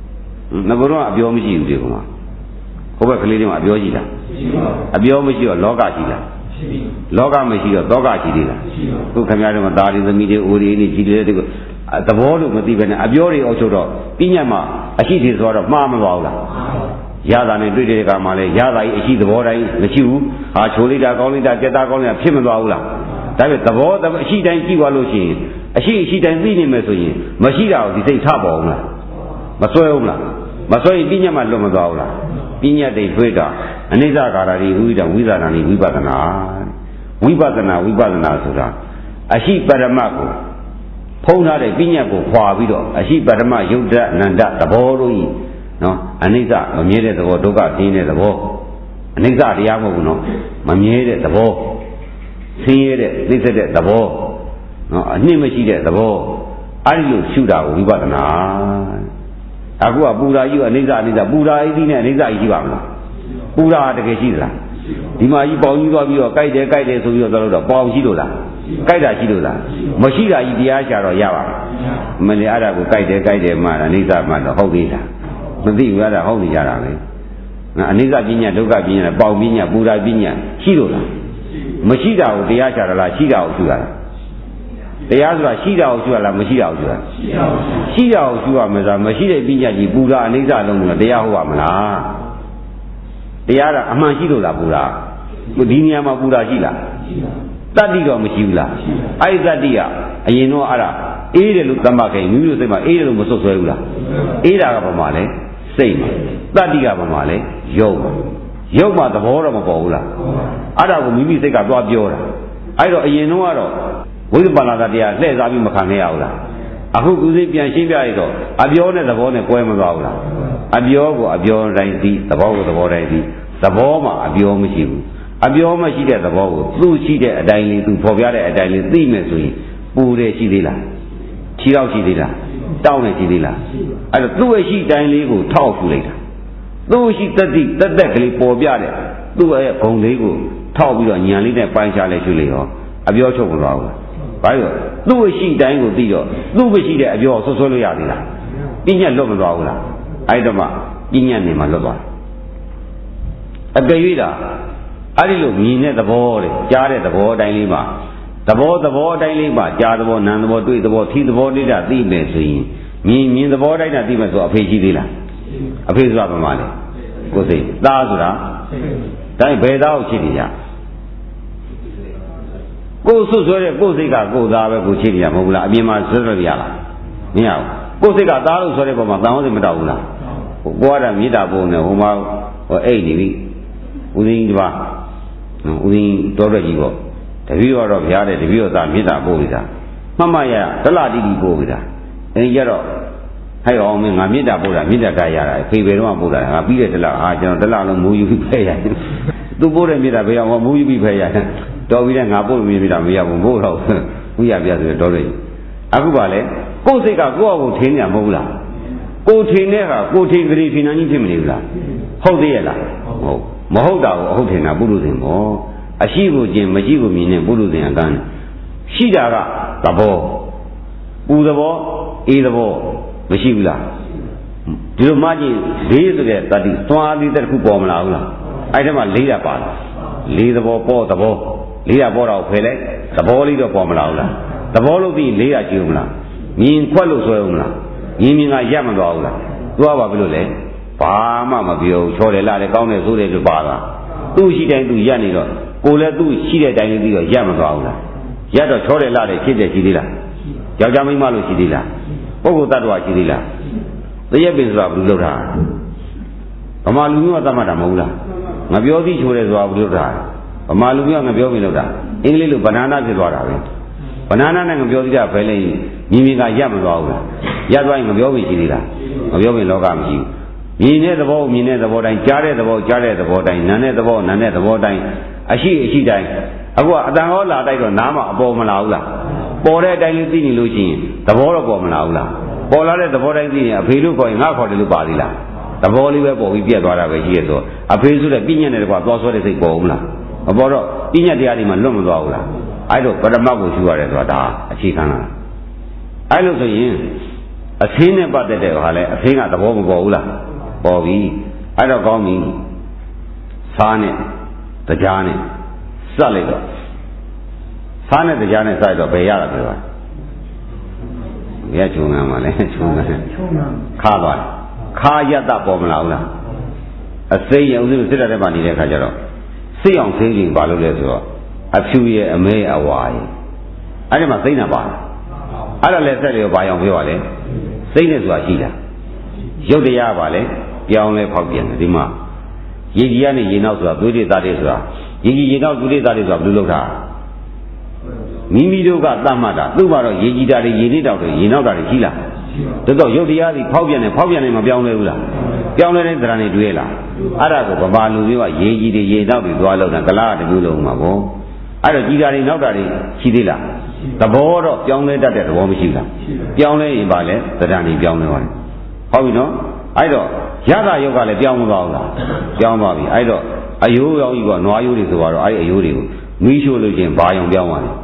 Speaker 1: ငါကတော့အပြောမရှိဘူးဒီကောင်ဟိုဘက်ကလေးတွေမှာအပြောရှိတာအပြောမရှိတော့လောကရှိတာလောကမရှိတော့တောကရှိသေးလားခုခင်ဗျားတို့ကသားတွေသမီးတွေအိုတွေနေကြီးတွေသဘောလို့မသိပဲနဲ့အပြောတွေအောက်ချုပ်တော့ပြညတ်မှာအရှိသေးဆိုတော့မှားမသွားဘူးလားရတာနဲ့တွေ့တဲ့ကမှလည်းရတာကြီးအရှိသဘောတိုင်းမရှိဘူးဟာချိုလိုက်တာကောင်းလိုက်တာကြက်သားကောင်းလိုက်တာဖြစ်မသွားဘူးလားဒါပေမဲ့သဘောအရှိတိုင်းကြည့်သွားလို့ရှိရင်အရှိအရှိတိုင်းသိနေမယ်ဆိုရင်မရှိတာကိုဒီစိတ်ထပေါ်အောင်လားမစွဲဘူးလားမစွဲရင်ပြညတ်မှာလွတ်မသွားဘူးလားပြညတ်တွေတွေ့တာအနိစ္စကာရတွေဝိဒဝိသနာတွေဝိပဿနာဝိပဿနာဝိပဿနာဆိုတာအရှိပရမတ်ကိုဖုံးထားတဲ့ပြညတ်ကိုခွာပြီးတော့အရှိပရမတ်ယုတ်တအနန္တသဘောတို့ဤနော်အနိစ္စမမြဲတဲ့သဘောဒုက္ခသိတဲ့သဘောအနိစ္စတရားမဟုတ်ဘူးနော်မမြဲတဲ့သဘောဆင်းရဲတဲ့သိတဲ့သဘောနော်အနှစ်မရှိတဲ့သဘောအဲ့ဒီလိုရှုတာကိုဝိပဿနာအခုကပူရာကြီးကအနိစ္စအနိစ္စပူရာအသိနဲ့အနိစ္စကြီးရှိပါမလားပူရာတကယ်ရှိသလားဒီမှာကြီးပေါင်ကြီးသွားပြီးတော့ကြိုက်တယ်ကြိုက်တယ်ဆိုပြီးတော့တော့ပေါင်ရှိလို့လားကြိုက်တာရှိလို့လားမရှိတာကြီးတရားရှာတော့ရပါမလဲအဲ့ဒါကိုကြိုက်တယ်ကြိုက်တယ်မှအနိစ္စမှတော့ဟုတ်သေးလားမသိဘူးအဲ့ဒါဟုတ်နေကြတာပဲအနိစ္စပညာဒုက္ခပညာပေါင်ပညာပူရာပညာရှိလို့လားမရှိတာကိုတရားရှာတာလားရှိတာကိုရှုတာလားတရားဆိုတာရှိတာကိုရှုရလားမရှိတာကိုရှုရလားရှိတာကိုရှုရမယ်ဆိုတာမရှိတဲ့ပညာကြီးပူရာအနိစ္စလုံးကတရားဟုတ်ပါမလားတရားကအမှန်ရှိလို့လားပူရာဒီနေရာမှာပူရာရှိလားတတ္တိတော့မရှိဘူးလားအဲ့ဒီတတ္တိကအရင်တော့အဲ့ဒါအေးတယ်လို့သတ်မှတ်ခဲ့မိမိတို့စိတ်မှာအေးတယ်လို့မစွတ်ဆွဲဘူးလားအေးတာကဘာမှလဲစိတ်မှာတတ္တိကဘာမှလဲယုတ်ယုတ်မှာသဘောတော့မပေါ်ဘူးလားအဲ့ဒါကိုမိမိစိတ်ကသွားပြောတာအဲ့တော့အရင်တော့ကတော့ဝိပဿနာတရားလှည့်စားပြီးမခံခဲ့ရဘူးလားအခုကုသိပြန်ရှင်းပြရတော့အပြောနဲ့သဘောနဲ့ကွဲမသွားဘူးလားအပြောကိုအပြောတိုင်းသိသဘောကိုသဘောတိုင်းသိသဘောမှာအပြောမရှိဘူးအပြောမရှိတဲ့သဘောကိုသူ့ရှိတဲ့အတိုင်းလေးသူဖော်ပြတဲ့အတိုင်းလေးသိမယ်ဆိုရင်ပူတယ်ရှိသေးလားခြေတော့ရှိသေးလားတောင်းနေရှိသေးလားအဲ့တော့သူ့ရဲ့ရှိတိုင်းလေးကိုထောက်ထူလိုက်တာသူ့ရှိတတိတသက်ကလေးပေါ်ပြတဲ့သူ့ရဲ့ဂုံလေးကိုထောက်ပြီးတော့ညံလေးနဲ့ပိုင်းခြားလဲရှုလိုက်ရောအပြောချုပ်မသွားဘူးဘာလို့သူ့ရှိတိုင်းကိုသိတော့သူ့မရှိတဲ့အပြောဆွဆွလို့ရသေးလားပညာလွတ်မသွားဘူးလားအဲ့တော့မှပညာနေမှာလွတ်သွားအကြွေးတာအဲ့ဒီလိုမြင်တဲ့သဘောတဲ့ကြားတဲ့သဘောအတိုင်းလေးမှာသဘောသဘောအတိုင်းလေးမှာကြားသဘောနာမ်သဘောတွေ့သဘောထိသဘောလေးတာသိမယ်ဆိုရင်မြင်မြင်သဘောတိုင်းတာသိမယ်ဆိုအဖေရှိသေးလားအဖေဆိုတာဘာမှလဲကိုယ်စိတ်သားဆိုတာတိုင်းဘယ်သားကိုချစ်နေကြကိုယ်ဆွဆွဲတဲ့ကိုယ်စိတ်ကကိုယ်သားပဲကိုချစ်နေရမဟုတ်ဘူးလားအပြင်မှာဆွဆွဲရလားမရဘူးကိုယ်စိတ်ကသားလို့ဆိုတဲ့ပုံမှာတန်ဟုတ်စိတ်မတောက်ဘူးလားကိုယ်ကမေတ္တာပုံနဲ့ဟိုမှာဟိုအိတ်နေပြီဦးသိန်းဒီပါဦးသိန်းတော်တော်ကြီးပေါ့တပည့်တော်တော့ဘုရားတဲ့တပည့်တော်သားမေတ္တာပို့ပြီးတာမှတ်မှရတလတိတိပို့ပြီးတာအဲဒီကျတော့ဟဲ့အောင်မင်းငါမေတ္တာပို့တာမေတ္တာကရတာဖေဖေတော့ပို့တာငါပြီးတဲ့တလဟာကျွန်တော်တလလုံးမူယူပြီးဖဲရတယ်သူပို့တဲ့မေတ္တာဘယ်အောင်မူယူပြီးဖဲရတယ်တော်ပြီးတဲ့ငါပို့မေတ္တာမရဘူးမို့တော့ဥရပြဆိုတော့တော်တယ်အခုပါလေကိုယ်စိတ်ကကိုယ့်အကိုထင်းနေမှာမဟုတ်လားကိုယ်ထင်းတဲ့ဟာကိုယ်ထင်းကြိထင်းနှန်းကြီးဖြစ်မနေဘူးလားဟုတ်သေးရဲ့လားဟုတ်မဟုတ်တာကိုအဟုတ်ထင်တာပုရုဇဉ်ပေါ့အရှိကိုကျင်မရှိကိုမြင်တဲ့ပုရုဇဉ်အကန်းရှိတာကသဘောပူသဘောအေးသဘောမရှိဘူးလားဒီလိုမှချင်းလေးဆိုတဲ့တတိသွားလေးတစ်ခုပေါ်မလာဘူးလားအဲ့ဒီမှာလေးရပါလားလေးသဘောပေါ်သဘောလေးရပေါ်တော့ဖယ်လိုက်သဘောလေးတော့ပေါ်မလာဘူးလားသဘောလို့ပြီးလေးရကြည့်ဦးမလားမြင်ခွက်လို့ဆွဲဦးမလားမြင်မြင်ကရမသွားဘူးလားသွားပါဘယ်လိုလဲဘာမှမပြောချော်တယ်လားလေကောင်းတယ်ဆိုတယ်လို့ပါလားသူ့ရှိတိုင်းသူရက်နေတော့ကိုယ်လည်းသူ့ရှိတဲ့တိုင်းလေးပြီးတော့ရက်မသွားဘူးလားရက်တော့ချော်တယ်လားလေဖြစ်တယ်ရှိသေးလားယောက်ျားမိန်းမလို့ရှိသေးလားပုဂ္ဂိုလ်တ attva ရှိသေးလားတရက်ပင်ဆိုတာဘယ်လိုလုပ်တာဗမာလူမျိုးကသတ်မှတ်တာမဟုတ်လားငါပြောသိချိုးတယ်ဆိုတာဘယ်လိုလုပ်တာဗမာလူမျိုးကငါပြောပြီးလုပ်တာအင်္ဂလိပ်လိုဘနာနာဖြစ်သွားတာပဲဘနာနာနဲ့ငါပြောသိတာဖယ်လိုက်မြင်မြင်ကရက်မသွားဘူးလားရက်သွားရင်ငါပြောပြီးရှိသေးလားငါပြောပြီးလောကမရှိဘူးမြင်တဲ့သဘောမြင်တဲ့သဘောတိုင်းကြားတဲ့သဘောကြားတဲ့သဘောတိုင်းနားတဲ့သဘောနားတဲ့သဘောတိုင်းအရှိအရှိတိုင်းအခုကအတန်ဟောလာတိုက်တော့နားမှာအပေါ်မလာဘူးလားပေါ်တဲ့အတိုင်းလေးသိနေလို့ရှိရင်သဘောတော့ပေါ်မလာဘူးလားပေါ်လာတဲ့သဘောတိုင်းသိရင်အဖေလို့ခေါ်ရင်ငါခေါ်တယ်လို့ပါသေးလားသဘောလေးပဲပေါ်ပြီးပြက်သွားတာပဲရှိရဆိုအဖေဆိုတဲ့ပြညတ်နဲ့တကွာသွားဆွဲတဲ့စိတ်ပေါ်ဘူးလားမပေါ်တော့ပြညတ်တရားတွေမှာလွတ်မသွားဘူးလားအဲ့တော့ပရမတ်ကိုရှုရတယ်ဆိုတာဒါအခြေခံလားအဲ့လိုဆိုရင်အသင်းနဲ့ပတ်သက်တဲ့ဟာလဲအသင်းကသဘောမပေါ်ဘူးလားပေါ်ပြီအဲ့တော့ကောင်းပြီစားနဲ့တရားနဲ့စက်လိုက်တော့စားနဲ့တရားနဲ့စက်တော့ဘယ်ရတာပြောတာဘယ်ချုံငံမှာလဲချုံငံခါသွားခါရတပေါ်မလာဘူးလားအစိမ်းရဥစဉ်စစ်တဲ့မှာနေတဲ့ခါကျတော့စိတ်အောင်သိရင်ဘာလို့လဲဆိုတော့အဖြူရဲ့အမဲအဝါရဲ့အဲ့ဒီမှာစိတ်နဲ့ပါအဲ့ဒါလည်းဆက်လေဘာအောင်ပြောရလဲစိတ်နဲ့ဆိုတာရှိတာရုပ်တရားပါလေပြောင်းလဲဖောက်ပြန်တယ်ဒီမှာရေကြီးကနေရေနောက်ဆိုတာသွေးတွေသားတွေဆိုတာရေကြီးရေနောက်သွေးတွေသားတွေဆိုတာဘယ်လိုလုပ်တာမိမိတို့ကသတ်မှတ်တာသူ့မှာတော့ရေကြီးတာတွေရေနစ်တောက်တွေရေနောက်တာတွေရှိလားတော်တော်ရုပ်တရားစီဖောက်ပြန်တယ်ဖောက်ပြန်တယ်မပြောင်းလဲဘူးလားပြောင်းလဲတဲ့သဏ္ဍာန်တွေတွေ့လားအဲ့ဒါကိုဗမာလူမျိုးကရေကြီးတွေရေနောက်တွေသွားလောက်တာကလားတမျိုးလုံးမှာပေါ့အဲ့တော့ကြီးတာတွေနောက်တာတွေရှိသေးလားသဘောတော့ပြောင်းလဲတတ်တဲ့သဘောမရှိဘူးလားပြောင်းလဲရင်ပါလေသဏ္ဍာန်တွေပြောင်းလဲသွားတယ်ဟုတ်ပြီနော်အဲ့တော့ရတာယုတ်ကလည်းပြောင်းမသွားဘူးလားပြောင်းသွားပြီအဲ့တော့အယိုးရောင်ကြီးကနွားယိုးတွေဆိုတော့အဲ့ဒီအယိုးတွေကိုမီးရှို့လို့ချင်းဘာယုံပြောင်းသွားလဲ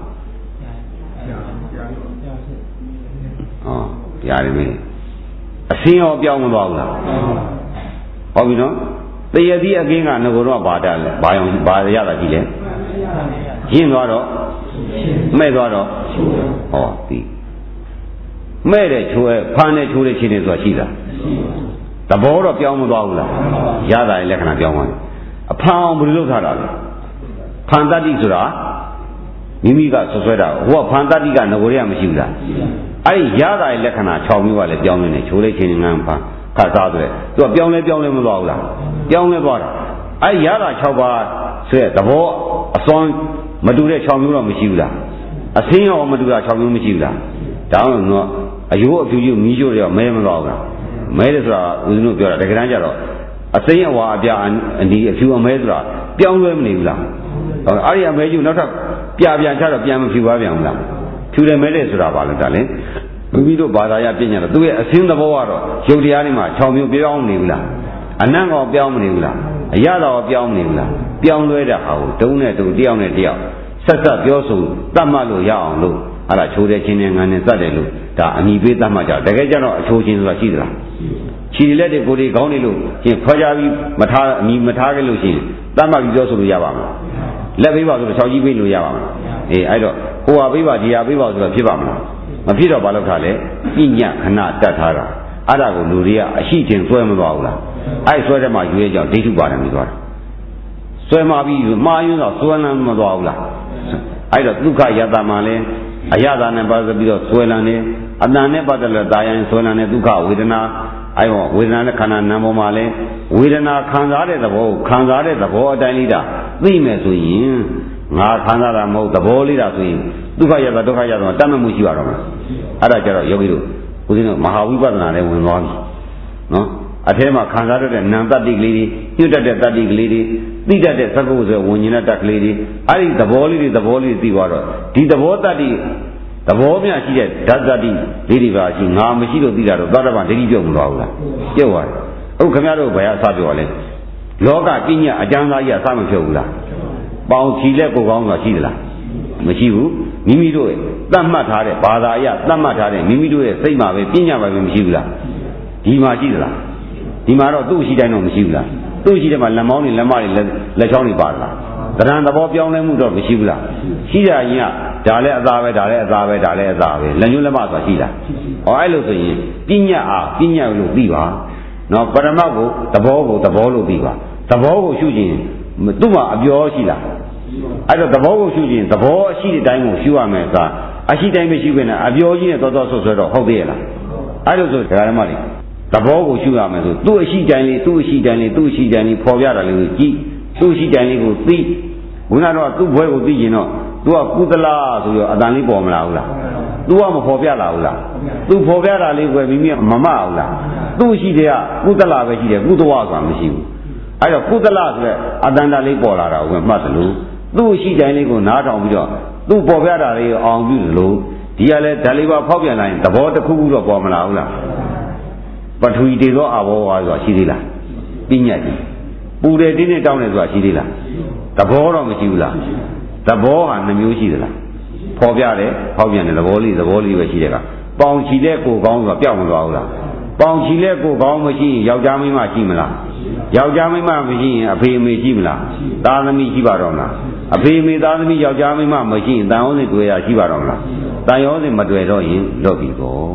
Speaker 1: ဟောတရားရမင်းအစင်းရောပြောင်းမသွားဘူးလားဟုတ်ပြီနော်တရသီးအကင်းကငကိုတော့ဘာတာလဲဘာယုံဘာရတာကြီးလဲရင်းသွားတော့မဲ့သွားတော့ဟောဒီမဲ့တဲ့ချိုးရဲ့ဖမ်းတဲ့ချိုးတဲ့ချင်းတွေဆိုတာရှိတာသဘောတော့ပြောင်းမသွားဘူးလားရတာရဲ့လက္ခဏာပြောင်းသွားတယ်အဖမ်းအောင်ဘယ်လိုလုပ်ထားတာလဲဖန်တတ္တိဆိုတာမိမိကဆွဆွဲတာဟိုကဖန်တတ္တိကငကိုရမရှိဘူးလားအဲ့ဒီရတာရဲ့လက္ခဏာ၆မျိုးကလည်းပြောင်းနေတယ်ချိုးတဲ့ချင်းငန်းဖမ်းခါစားဆိုတဲ့သူကပြောင်းလဲပြောင်းလဲမသွားဘူးလားပြောင်းလဲသွားတာအဲ့ဒီရတာ၆ပါးဆိုတဲ့သဘောအစွမ်းမတူတဲ့၆မျိုးတော့မရှိဘူးလားအစင်းရောမတူတာ၆မျိုးမရှိဘူးလားဒါအောင်တော့အယိုးအဖြူဖြူမီးရှို့တွေမဲမသွားဘူးလားမဲတယ်ဆိုတာဦးဇင်းတို့ပြောတာတကယ်တမ်းကျတော့အစိမ်းအဝါအပြအနီအဖြူအမဲဆိုတာပြောင်းလဲမနေဘူးလားအဲ့ဒီအမဲကျနောက်ထပ်ပြပြန်ချတော့ပြန်မဖြူသွားပြန်ဘူးလားဖြူတယ်မဲတယ်ဆိုတာဘာလို့တာလဲမိမိတို့ဘာသာရပြညာတော့သူရဲ့အစင်းသဘောကတော့ရုပ်တရားတွေမှာ၆မျိုးပြောင်းနေဘူးလားအနံ့ကောင်ပြောင်းမနေဘူးလားအရသာပြောင်းမနေဘူးလားပြောင်းလဲတဲ့ဟာကိုတုံးနဲ့တုံးတယောက်နဲ့တယောက်ဆက်ဆက်ပြောဆိုတတ်မှတ်လို့ရအောင်လို့အဲ့ဒါချိုးတဲ့ချင်းနဲ့ငန်းနဲ့စတယ်လို့ဒါအမိပေးတတ်မှတ်ကြတကယ်ကြတော့အချိုးချင်းဆိုတာရှိသလားခြေလက်တွေကိုယ်တွေခေါင်းတွေလို့ချင်းခွဲကြပြီးမထားအမိမထားခဲ့လို့ရှိရင်တတ်မှတ်ပြီးပြောဆိုလို့ရပါမလားလက်ပေးပါဆိုတော့၆ကြီးပေးလို့ရပါမလားအေးအဲ့တော့ဟိုဟာပေးပါဒီဟာပေးပါဆိုတော့ဖြစ်ပါမလားမဖြစ်တော့ဘာလို့ခါလဲပြညခဏတတ်ထားတာအဲ့ဒါကိုလူတွေကအရှိချင်းဆွဲမသွားဘူးလားအဲ့ဆွဲတဲ့မှာရွေးကြောင်ဒိဋ္ဌုပါဒံပြီးသွားတာဆွဲမှပြီးမှားယွန်းတော့ဆွဲလန်းမသွားဘူးလားအဲ့တော့ဒုက္ခယတမှာလဲအရသာနဲ့ပတ်သက်ပြီးတော့ဆွဲလန်းနေအတန်နဲ့ပတ်သက်လို့တာရင်ဆွဲလန်းနေဒုက္ခဝေဒနာအဲ့ဟောဝေဒနာနဲ့ခန္ဓာနာမ်ပေါ်မှာလဲဝေဒနာခံစားတဲ့သဘောခံစားတဲ့သဘောအတိုင်းလေးတာသိမယ်ဆိုရင်ငါခံစားတာမဟုတ်သဘောလေးတာဆိုရင်ဒုက္ခယတဒုက္ခယတမှာတတ်မှတ်မှုရှိပါတော့မလားအဲ့ဒါကြတော့ယောဂီတို့ဦးဇင်းတို့မဟာဝိပဿနာနဲ့ဝင်သွားပြီနော်အထဲမှာခံစားရတဲ့နာမ်တတ္တိကလေးတွေညှို့တတ်တဲ့တတ္တိကလေးတွေသိတတ်တဲ့သက္ကုဆိုဝิญဉ်တဲ့တတ်ကလေးတွေအဲ့ဒီသဘောလေးတွေသဘောလေးသိသွားတော့ဒီသဘောတတ္တိသဘောမြရှိတဲ့ဓာတ်တတ္တိလေးတွေပါရှိငါမရှိလို့သိတာတော့သောတပန်ဒိဋ္ဌိပြုတ်မသွားဘူးလားပြုတ်သွားတယ်အခုခင်ဗျားတို့ဘယ်အစပြောလဲလောကပညာအကျမ်းသားကြီးအစမဖြုတ်ဘူးလားပေါင်ချီလက်ကိုကောင်းဆိုတာရှိသလားမရှိဘူးမိမိတို့ရဲ့သတ်မှတ်ထားတဲ့ဘာသာအရသတ်မှတ်ထားတဲ့မိမိတို့ရဲ့စိတ်မှာပဲပညာပဲမရှိဘူးလားဒီမှာရှိသလားဒီမှာတော့သူ့ရှိတိုင်းတော့မရှိဘူးလားသူ့ရှိတယ်မှာလက်မောင်းတွေလက်မတွေလက်ချောင်းတွေပါလားသဏ္ဍာန်သဘောပြောင်းလဲမှုတော့မရှိဘူးလားရှိတာရင်ကဒါလည်းအသာပဲဒါလည်းအသာပဲဒါလည်းအသာပဲလက်ညှိုးလက်မဆိုတာရှိလားဟောအဲ့လိုဆိုရင်ပညာအားပညာလို့သိပါနော်ပရမတ်ကိုသဘောကိုသဘောလို့သိပါသဘောကိုရှုခြင်းသူ့မှာအပြောရှိလားအဲ့တော့သဘောကိုရှုခြင်းသဘောအရှိတဲ့အတိုင်းကိုရှုရမယ်ဆိုတာအရှိတိုင်းမရှိဘဲနဲ့အပြောကြီးနဲ့သောသောဆွဆွဲတော့ဟုတ်သေးရဲ့လားအဲ့လိုဆိုဒကာဓမ္မတွေသဘောကိုရှုရမယ်ဆိုသူ့အရှိတိုင်းလေးသူ့အရှိတိုင်းလေးသူ့အရှိတိုင်းလေးပေါ်ပြတာလေးကိုကြည့်သူ့အရှိတိုင်းလေးကိုသိခုနကတော့သူ့ဘွဲကိုသိရင်တော့သူကကုသလာဆိုပြီးတော့အတန်လေးပေါ်မလာဘူးလားသူကမပေါ်ပြလာဘူးလားသူပေါ်ပြတာလေးကိုမိမိမမဘူးလားသူ့ရှိတဲ့ကကုသလာပဲရှိတယ်ကုသဝဆိုတာမရှိဘူးအဲ့တော့ကုသလာဆိုတဲ့အတန်တာလေးပေါ်လာတာကိုမှတ်သလိုသူ့ရှိတိုင်းလေးကိုနားထောင်ပြီးတော့သူ့ပေါ်ပြတာလေးကိုအောင်ပြုသလိုဒီကလည်းဓာတ်လေးပါဖောက်ပြန်လာရင်သဘောတစ်ခုခုတော့ပေါ်မလာဘူးလားပထဝီတေသောအဘောဝါဆိုတာရှိသေးလားပညာကြီးပူတယ်တင်းနဲ့တောင်းတယ်ဆိုတာရှိသေးလားသဘောတော့မရှိဘူးလားသဘောဟာနှမျိုးရှိသလားဖော်ပြတယ်ဖောက်ပြန်တယ်သဘောလေးသဘောလေးပဲရှိတယ်ကပေါင်ချီတဲ့ကိုကောင်းဆိုတာပြောက်မသွားဘူးလားပေါင်ချီတဲ့ကိုကောင်းမရှိရင်ယောက်ျားမိန်းမရှိမလားယောက်ျားမိန်းမရှိရင်အဖေအမေရှိမလားသားသမီးရှိပါတော့မလားအဖေအမေသားသမီးယောက်ျားမိန်းမရှိရင်တန်ရုံးစင်တွေ့ရရှိပါတော့မလားတန်ရုံးစင်မတွေ့တော့ရင်လွတ်ပြီပေါ့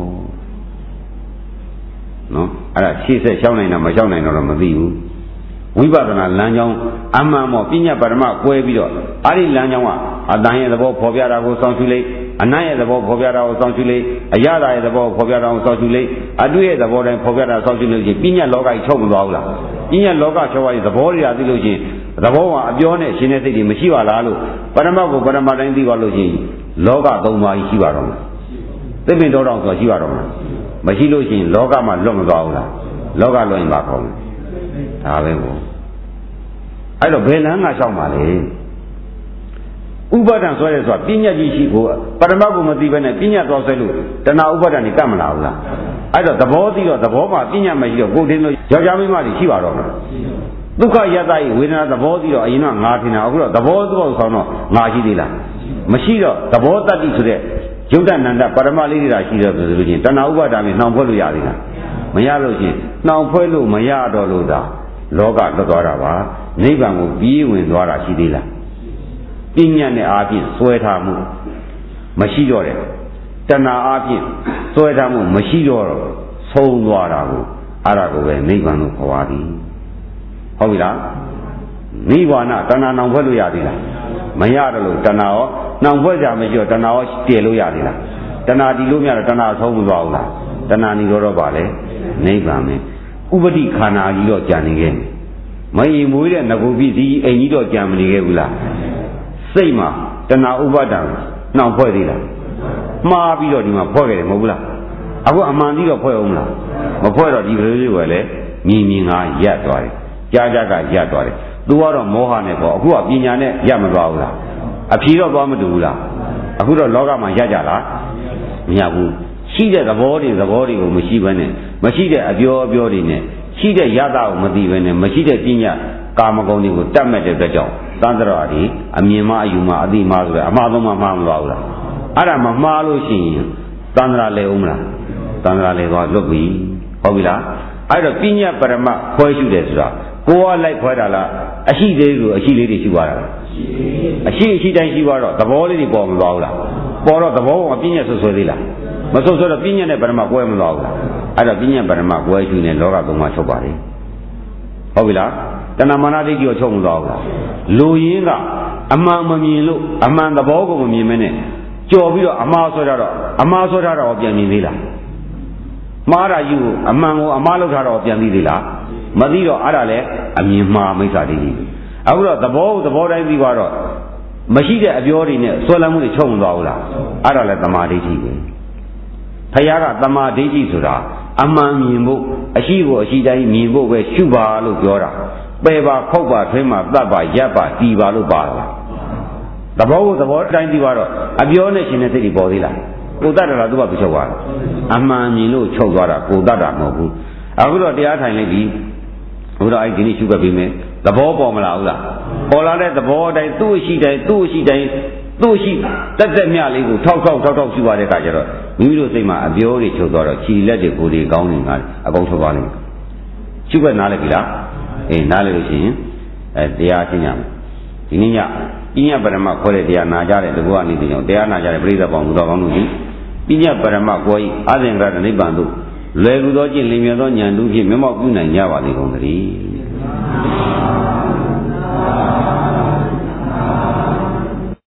Speaker 1: နော်အဲ့ဒါရှေ့ဆက်ရှောင်းနိုင်တာမရှောင်းနိုင်တော့မသိဘူးဝိပဿနာလမ်းကြောင်းအမှန်မောပညာပရမကွဲပြီးတော့အဲ့ဒီလမ်းကြောင်းကအတန်ရဲ့သဘောဖော်ပြတာကိုစောင့်ရှုလိုက်အနတ်ရဲ့သဘောဖော်ပြတာကိုစောင့်ရှုလိုက်အရသာရဲ့သဘောဖော်ပြတာကိုစောင့်ရှုလိုက်အတွေ့ရဲ့သဘောတိုင်းဖော်ပြတာစောင့်ရှုလို့ရှိရင်ပညာလောကကြီးချုပ်မသွားဘူးလားပညာလောကချုပ်သွားရင်သဘောတွေကသိလို့ရှိရင်သဘောကအပြောနဲ့ရှင်တဲ့စိတ်တွေမရှိပါလားလို့ပရမတ်ကိုပရမတ်တိုင်းသိပါလို့ရှိရင်လောကသုံးပါးကြီးရှိပါတော့မလားသစ်ပင်တော်တော်ဆိုရှိပါတော့မလားမရှိလို့ရှိရင်လောကမှာလွတ်မသွားဘူးလားလောကလွတ်ရင်ပါခေါ်မယ်ဒါပဲကိုအဲ့တော့ဘယ်လမ်းကရှောက်ပါလဲဥပါဒံဆွဲရဲဆိုတာပညာကြီးရှိကိုပရမတ်ကိုမသိဘဲနဲ့ပညာသွားဆွဲလို့တဏှာဥပါဒံนี่ကတ်မလာဘူးလားအဲ့တော့သဘောသိတော့သဘောမှာပညာမရှိတော့ကိုယ်တင်လို့ယောက်ျားမိန်းမတွေရှိပါတော့မလားဒုက္ခယတ္တဤဝေဒနာသဘောသိတော့အရင်ကငါထင်တာအခုတော့သဘောသဘောဆောင်တော့ငါရှိသေးလားမရှိတော့သဘောတတ္တိဆိုတဲ့ယုတ်တနန္ဒပရမလေးတွေရှိတော့ဆိုလို့ချင်းတဏှာဥပါဒံနဲ့နှောင်ဖွဲ့လို့ရသေးလားမရလို့ချင်းနှောင်ဖွဲ့လို့မရတော့လို့သာလောကလွတ်သွားတာပါနိဗ္ဗာန်ကိုပြေးဝင်သွားတာရှိသေးလားပညာနဲ့အားဖြင့်စွဲထားမှုမရှိတော့တယ်တဏှာအားဖြင့်စွဲထားမှုမရှိတော့ဆုံးသွားတာကိုအဲ့ဒါကိုပဲနိဗ္ဗာန်လို့ခေါ်ပါသည်ဟုတ်ပြီလားနိဗ္ဗာန်တဏှာနှောင်ဖွဲ့လို့ရသေးလားမရတော့လို့တဏှာရောနှောင်ဖွဲ့ကြမရှိတော့တဏှာရောတည်လို့ရသေးလားတဏှာဒီလို့မရတော့တဏှာဆုံးမသွားဘူးလားတဏှာနေတော့တော့ပါလေနိဗ္ဗာန်ပဲဥပတိခန္ဓာကြီးတော့ကြံနေခဲ့မယင်မွေးတဲ့ငကုပစ္စည်းအိမ်ကြီးတော့ကြံမနေခဲ့ဘူးလားစိတ်မှာတဏှာဥပါဒံနှောင်ဖွဲ့သေးလားမှားပြီးတော့ဒီမှာဖွဲ့ခဲ့တယ်မဟုတ်ဘူးလားအခုအမှန်ကြီးတော့ဖွဲ့အောင်မလားမဖွဲ့တော့ဒီကလေးတွေကလည်းမြင်မြင်ကရပ်သွားတယ်ကြားကြားကရပ်သွားတယ်သူကတော့မောဟနဲ့ပေါ့အခုကပညာနဲ့ရပ်မသွားဘူးလားအဖြေတော့သွားမတူဘူးလားအခုတော့လောကမှာရပ်ကြလားမရဘူးရှိတဲ့သဘောတွေသဘောတွေကိုမရှိဘဲနဲ့မရှိတဲ့အပြောအပြောတွေနဲ့ရှိတဲ့ယတာကိုမသိဘဲနဲ့မရှိတဲ့ပညာကာမဂုဏ်တွေကိုတတ်မဲ့တဲ့အတွက်ကြောင့်သံသရာတွေအမြင်မှအယူမှအသိမှဆိုတဲ့အမှားဆုံးမှမှားမသွားဘူးလားအဲ့ဒါမမှားလို့ရှိရင်သံသရာလဲဦးမလားသံသရာလဲသွားလွတ်ပြီဟုတ်ပြီလားအဲ့တော့ပညာပရမခွဲရှုတယ်ဆိုတာကိုယ်ကလိုက်ခွဲတာလားအရှိသေးလို့အရှိလေးတွေရှိသွားတာလားအရှိအရှိတိုင်းရှိသွားတော့သဘောလေးတွေပေါ်မသွားဘူးလားပေါ်တော့သဘောကပညာဆွဆွဲသေးလားမဆွဆွဲတော့ပညာနဲ့ပရမကွဲမသွားဘူးလားအဲ့တော့ပညာပရမကွဲရှုနေလောကသုံးပါးချုပ်ပါလေဟုတ်ပြီလားတဏမာနဒိဋ္ဌိကိုချုပ်မသွားဘူးလားလူရင်းကအမှန်မမြင်လို့အမှန်သဘောကိုမမြင်မနဲ့ကြော်ပြီးတော့အမှားဆွဲတာတော့အမှားဆွဲတာတော့ပြန်မြင်သေးလားမှားတာယူအမှန်ကိုအမှားလောက်တာတော့ပြန်သိသေးလားမသိတော့အဲ့ဒါလေအမြင်မှားမိစ္ဆာဒိဋ္ဌိအခုတော့သဘောသဘောတိုင်းပြီးသွားတော့မရှိတဲ့အပြောတွေနဲ့ဆွဲလမ်းမှုတွေချုပ်မသွားဘူးလားအဲ့ဒါလေသမာဓိဋ္ဌိပဲဖခင်ကသမာဓိဋ္ဌိဆိုတာအမှန်မြင်ဖို့အရှိကိုအရှိတိုင်းမြင်ဖို့ပဲရှုပါလို့ပြောတာပယ်ပါခုတ်ပါထွင်းပါတတ်ပါရပ်ပါတီပါလို့ပါလားသဘောကိုသဘောတိုင်းပြီးသွားတော့အပြောနဲ့ရှင်တဲ့စိတ်တွေပေါ်သေးလားကိုတတ်တယ်လားသူကပြချုပ်သွားတာအမှန်မြင်လို့ချုပ်သွားတာကိုတတ်တာမဟုတ်ဘူးအခုတော့တရားထိုင်လိုက်ပြီဘုရားအဲ့ဒီနေ့ရှုပ်ပေးမယ်သဘောပေါ်မလားဟုတ်လားပေါ်လာတဲ့သဘောတိုင်းသူ့အရှိတိုင်းသူ့အရှိတိုင်းသူ့ရှိတက်တက်မြလေးကိုထောက်ထောက်ထောက်ထောက်ရှုပါတဲ့အခါကျတော့မိမိတို့စိတ်မှာအပြောတွေချုပ်သွားတော့ခြေလက်တွေကိုယ်တွေကောင်းနေမှာအကုန်ထုတ်သွားလိမ့်မယ်ရှုပ်ပဲနားလည်ပြီလားအေးနားလည်လို့ရှိရင်အဲတရားသိညာဒီနေ့ညပညာပရမခေါ်တဲ့တရားနာကြတဲ့တကူအနေနဲ့ကြောင့်တရားနာကြတဲ့ပရိသတ်ပေါင်းသူတော်ကောင်းတို့ကြီးပညာပရမကိုယ်ဤအသင်္ကရနိဗ္ဗာန်သို့လွယ်ကူသောကျင့်လင်မြတ်သောဉာဏ်တို့ဖြင့်မျက်မှောက်ပြုနိုင်ကြပါလေကုန်သတည်း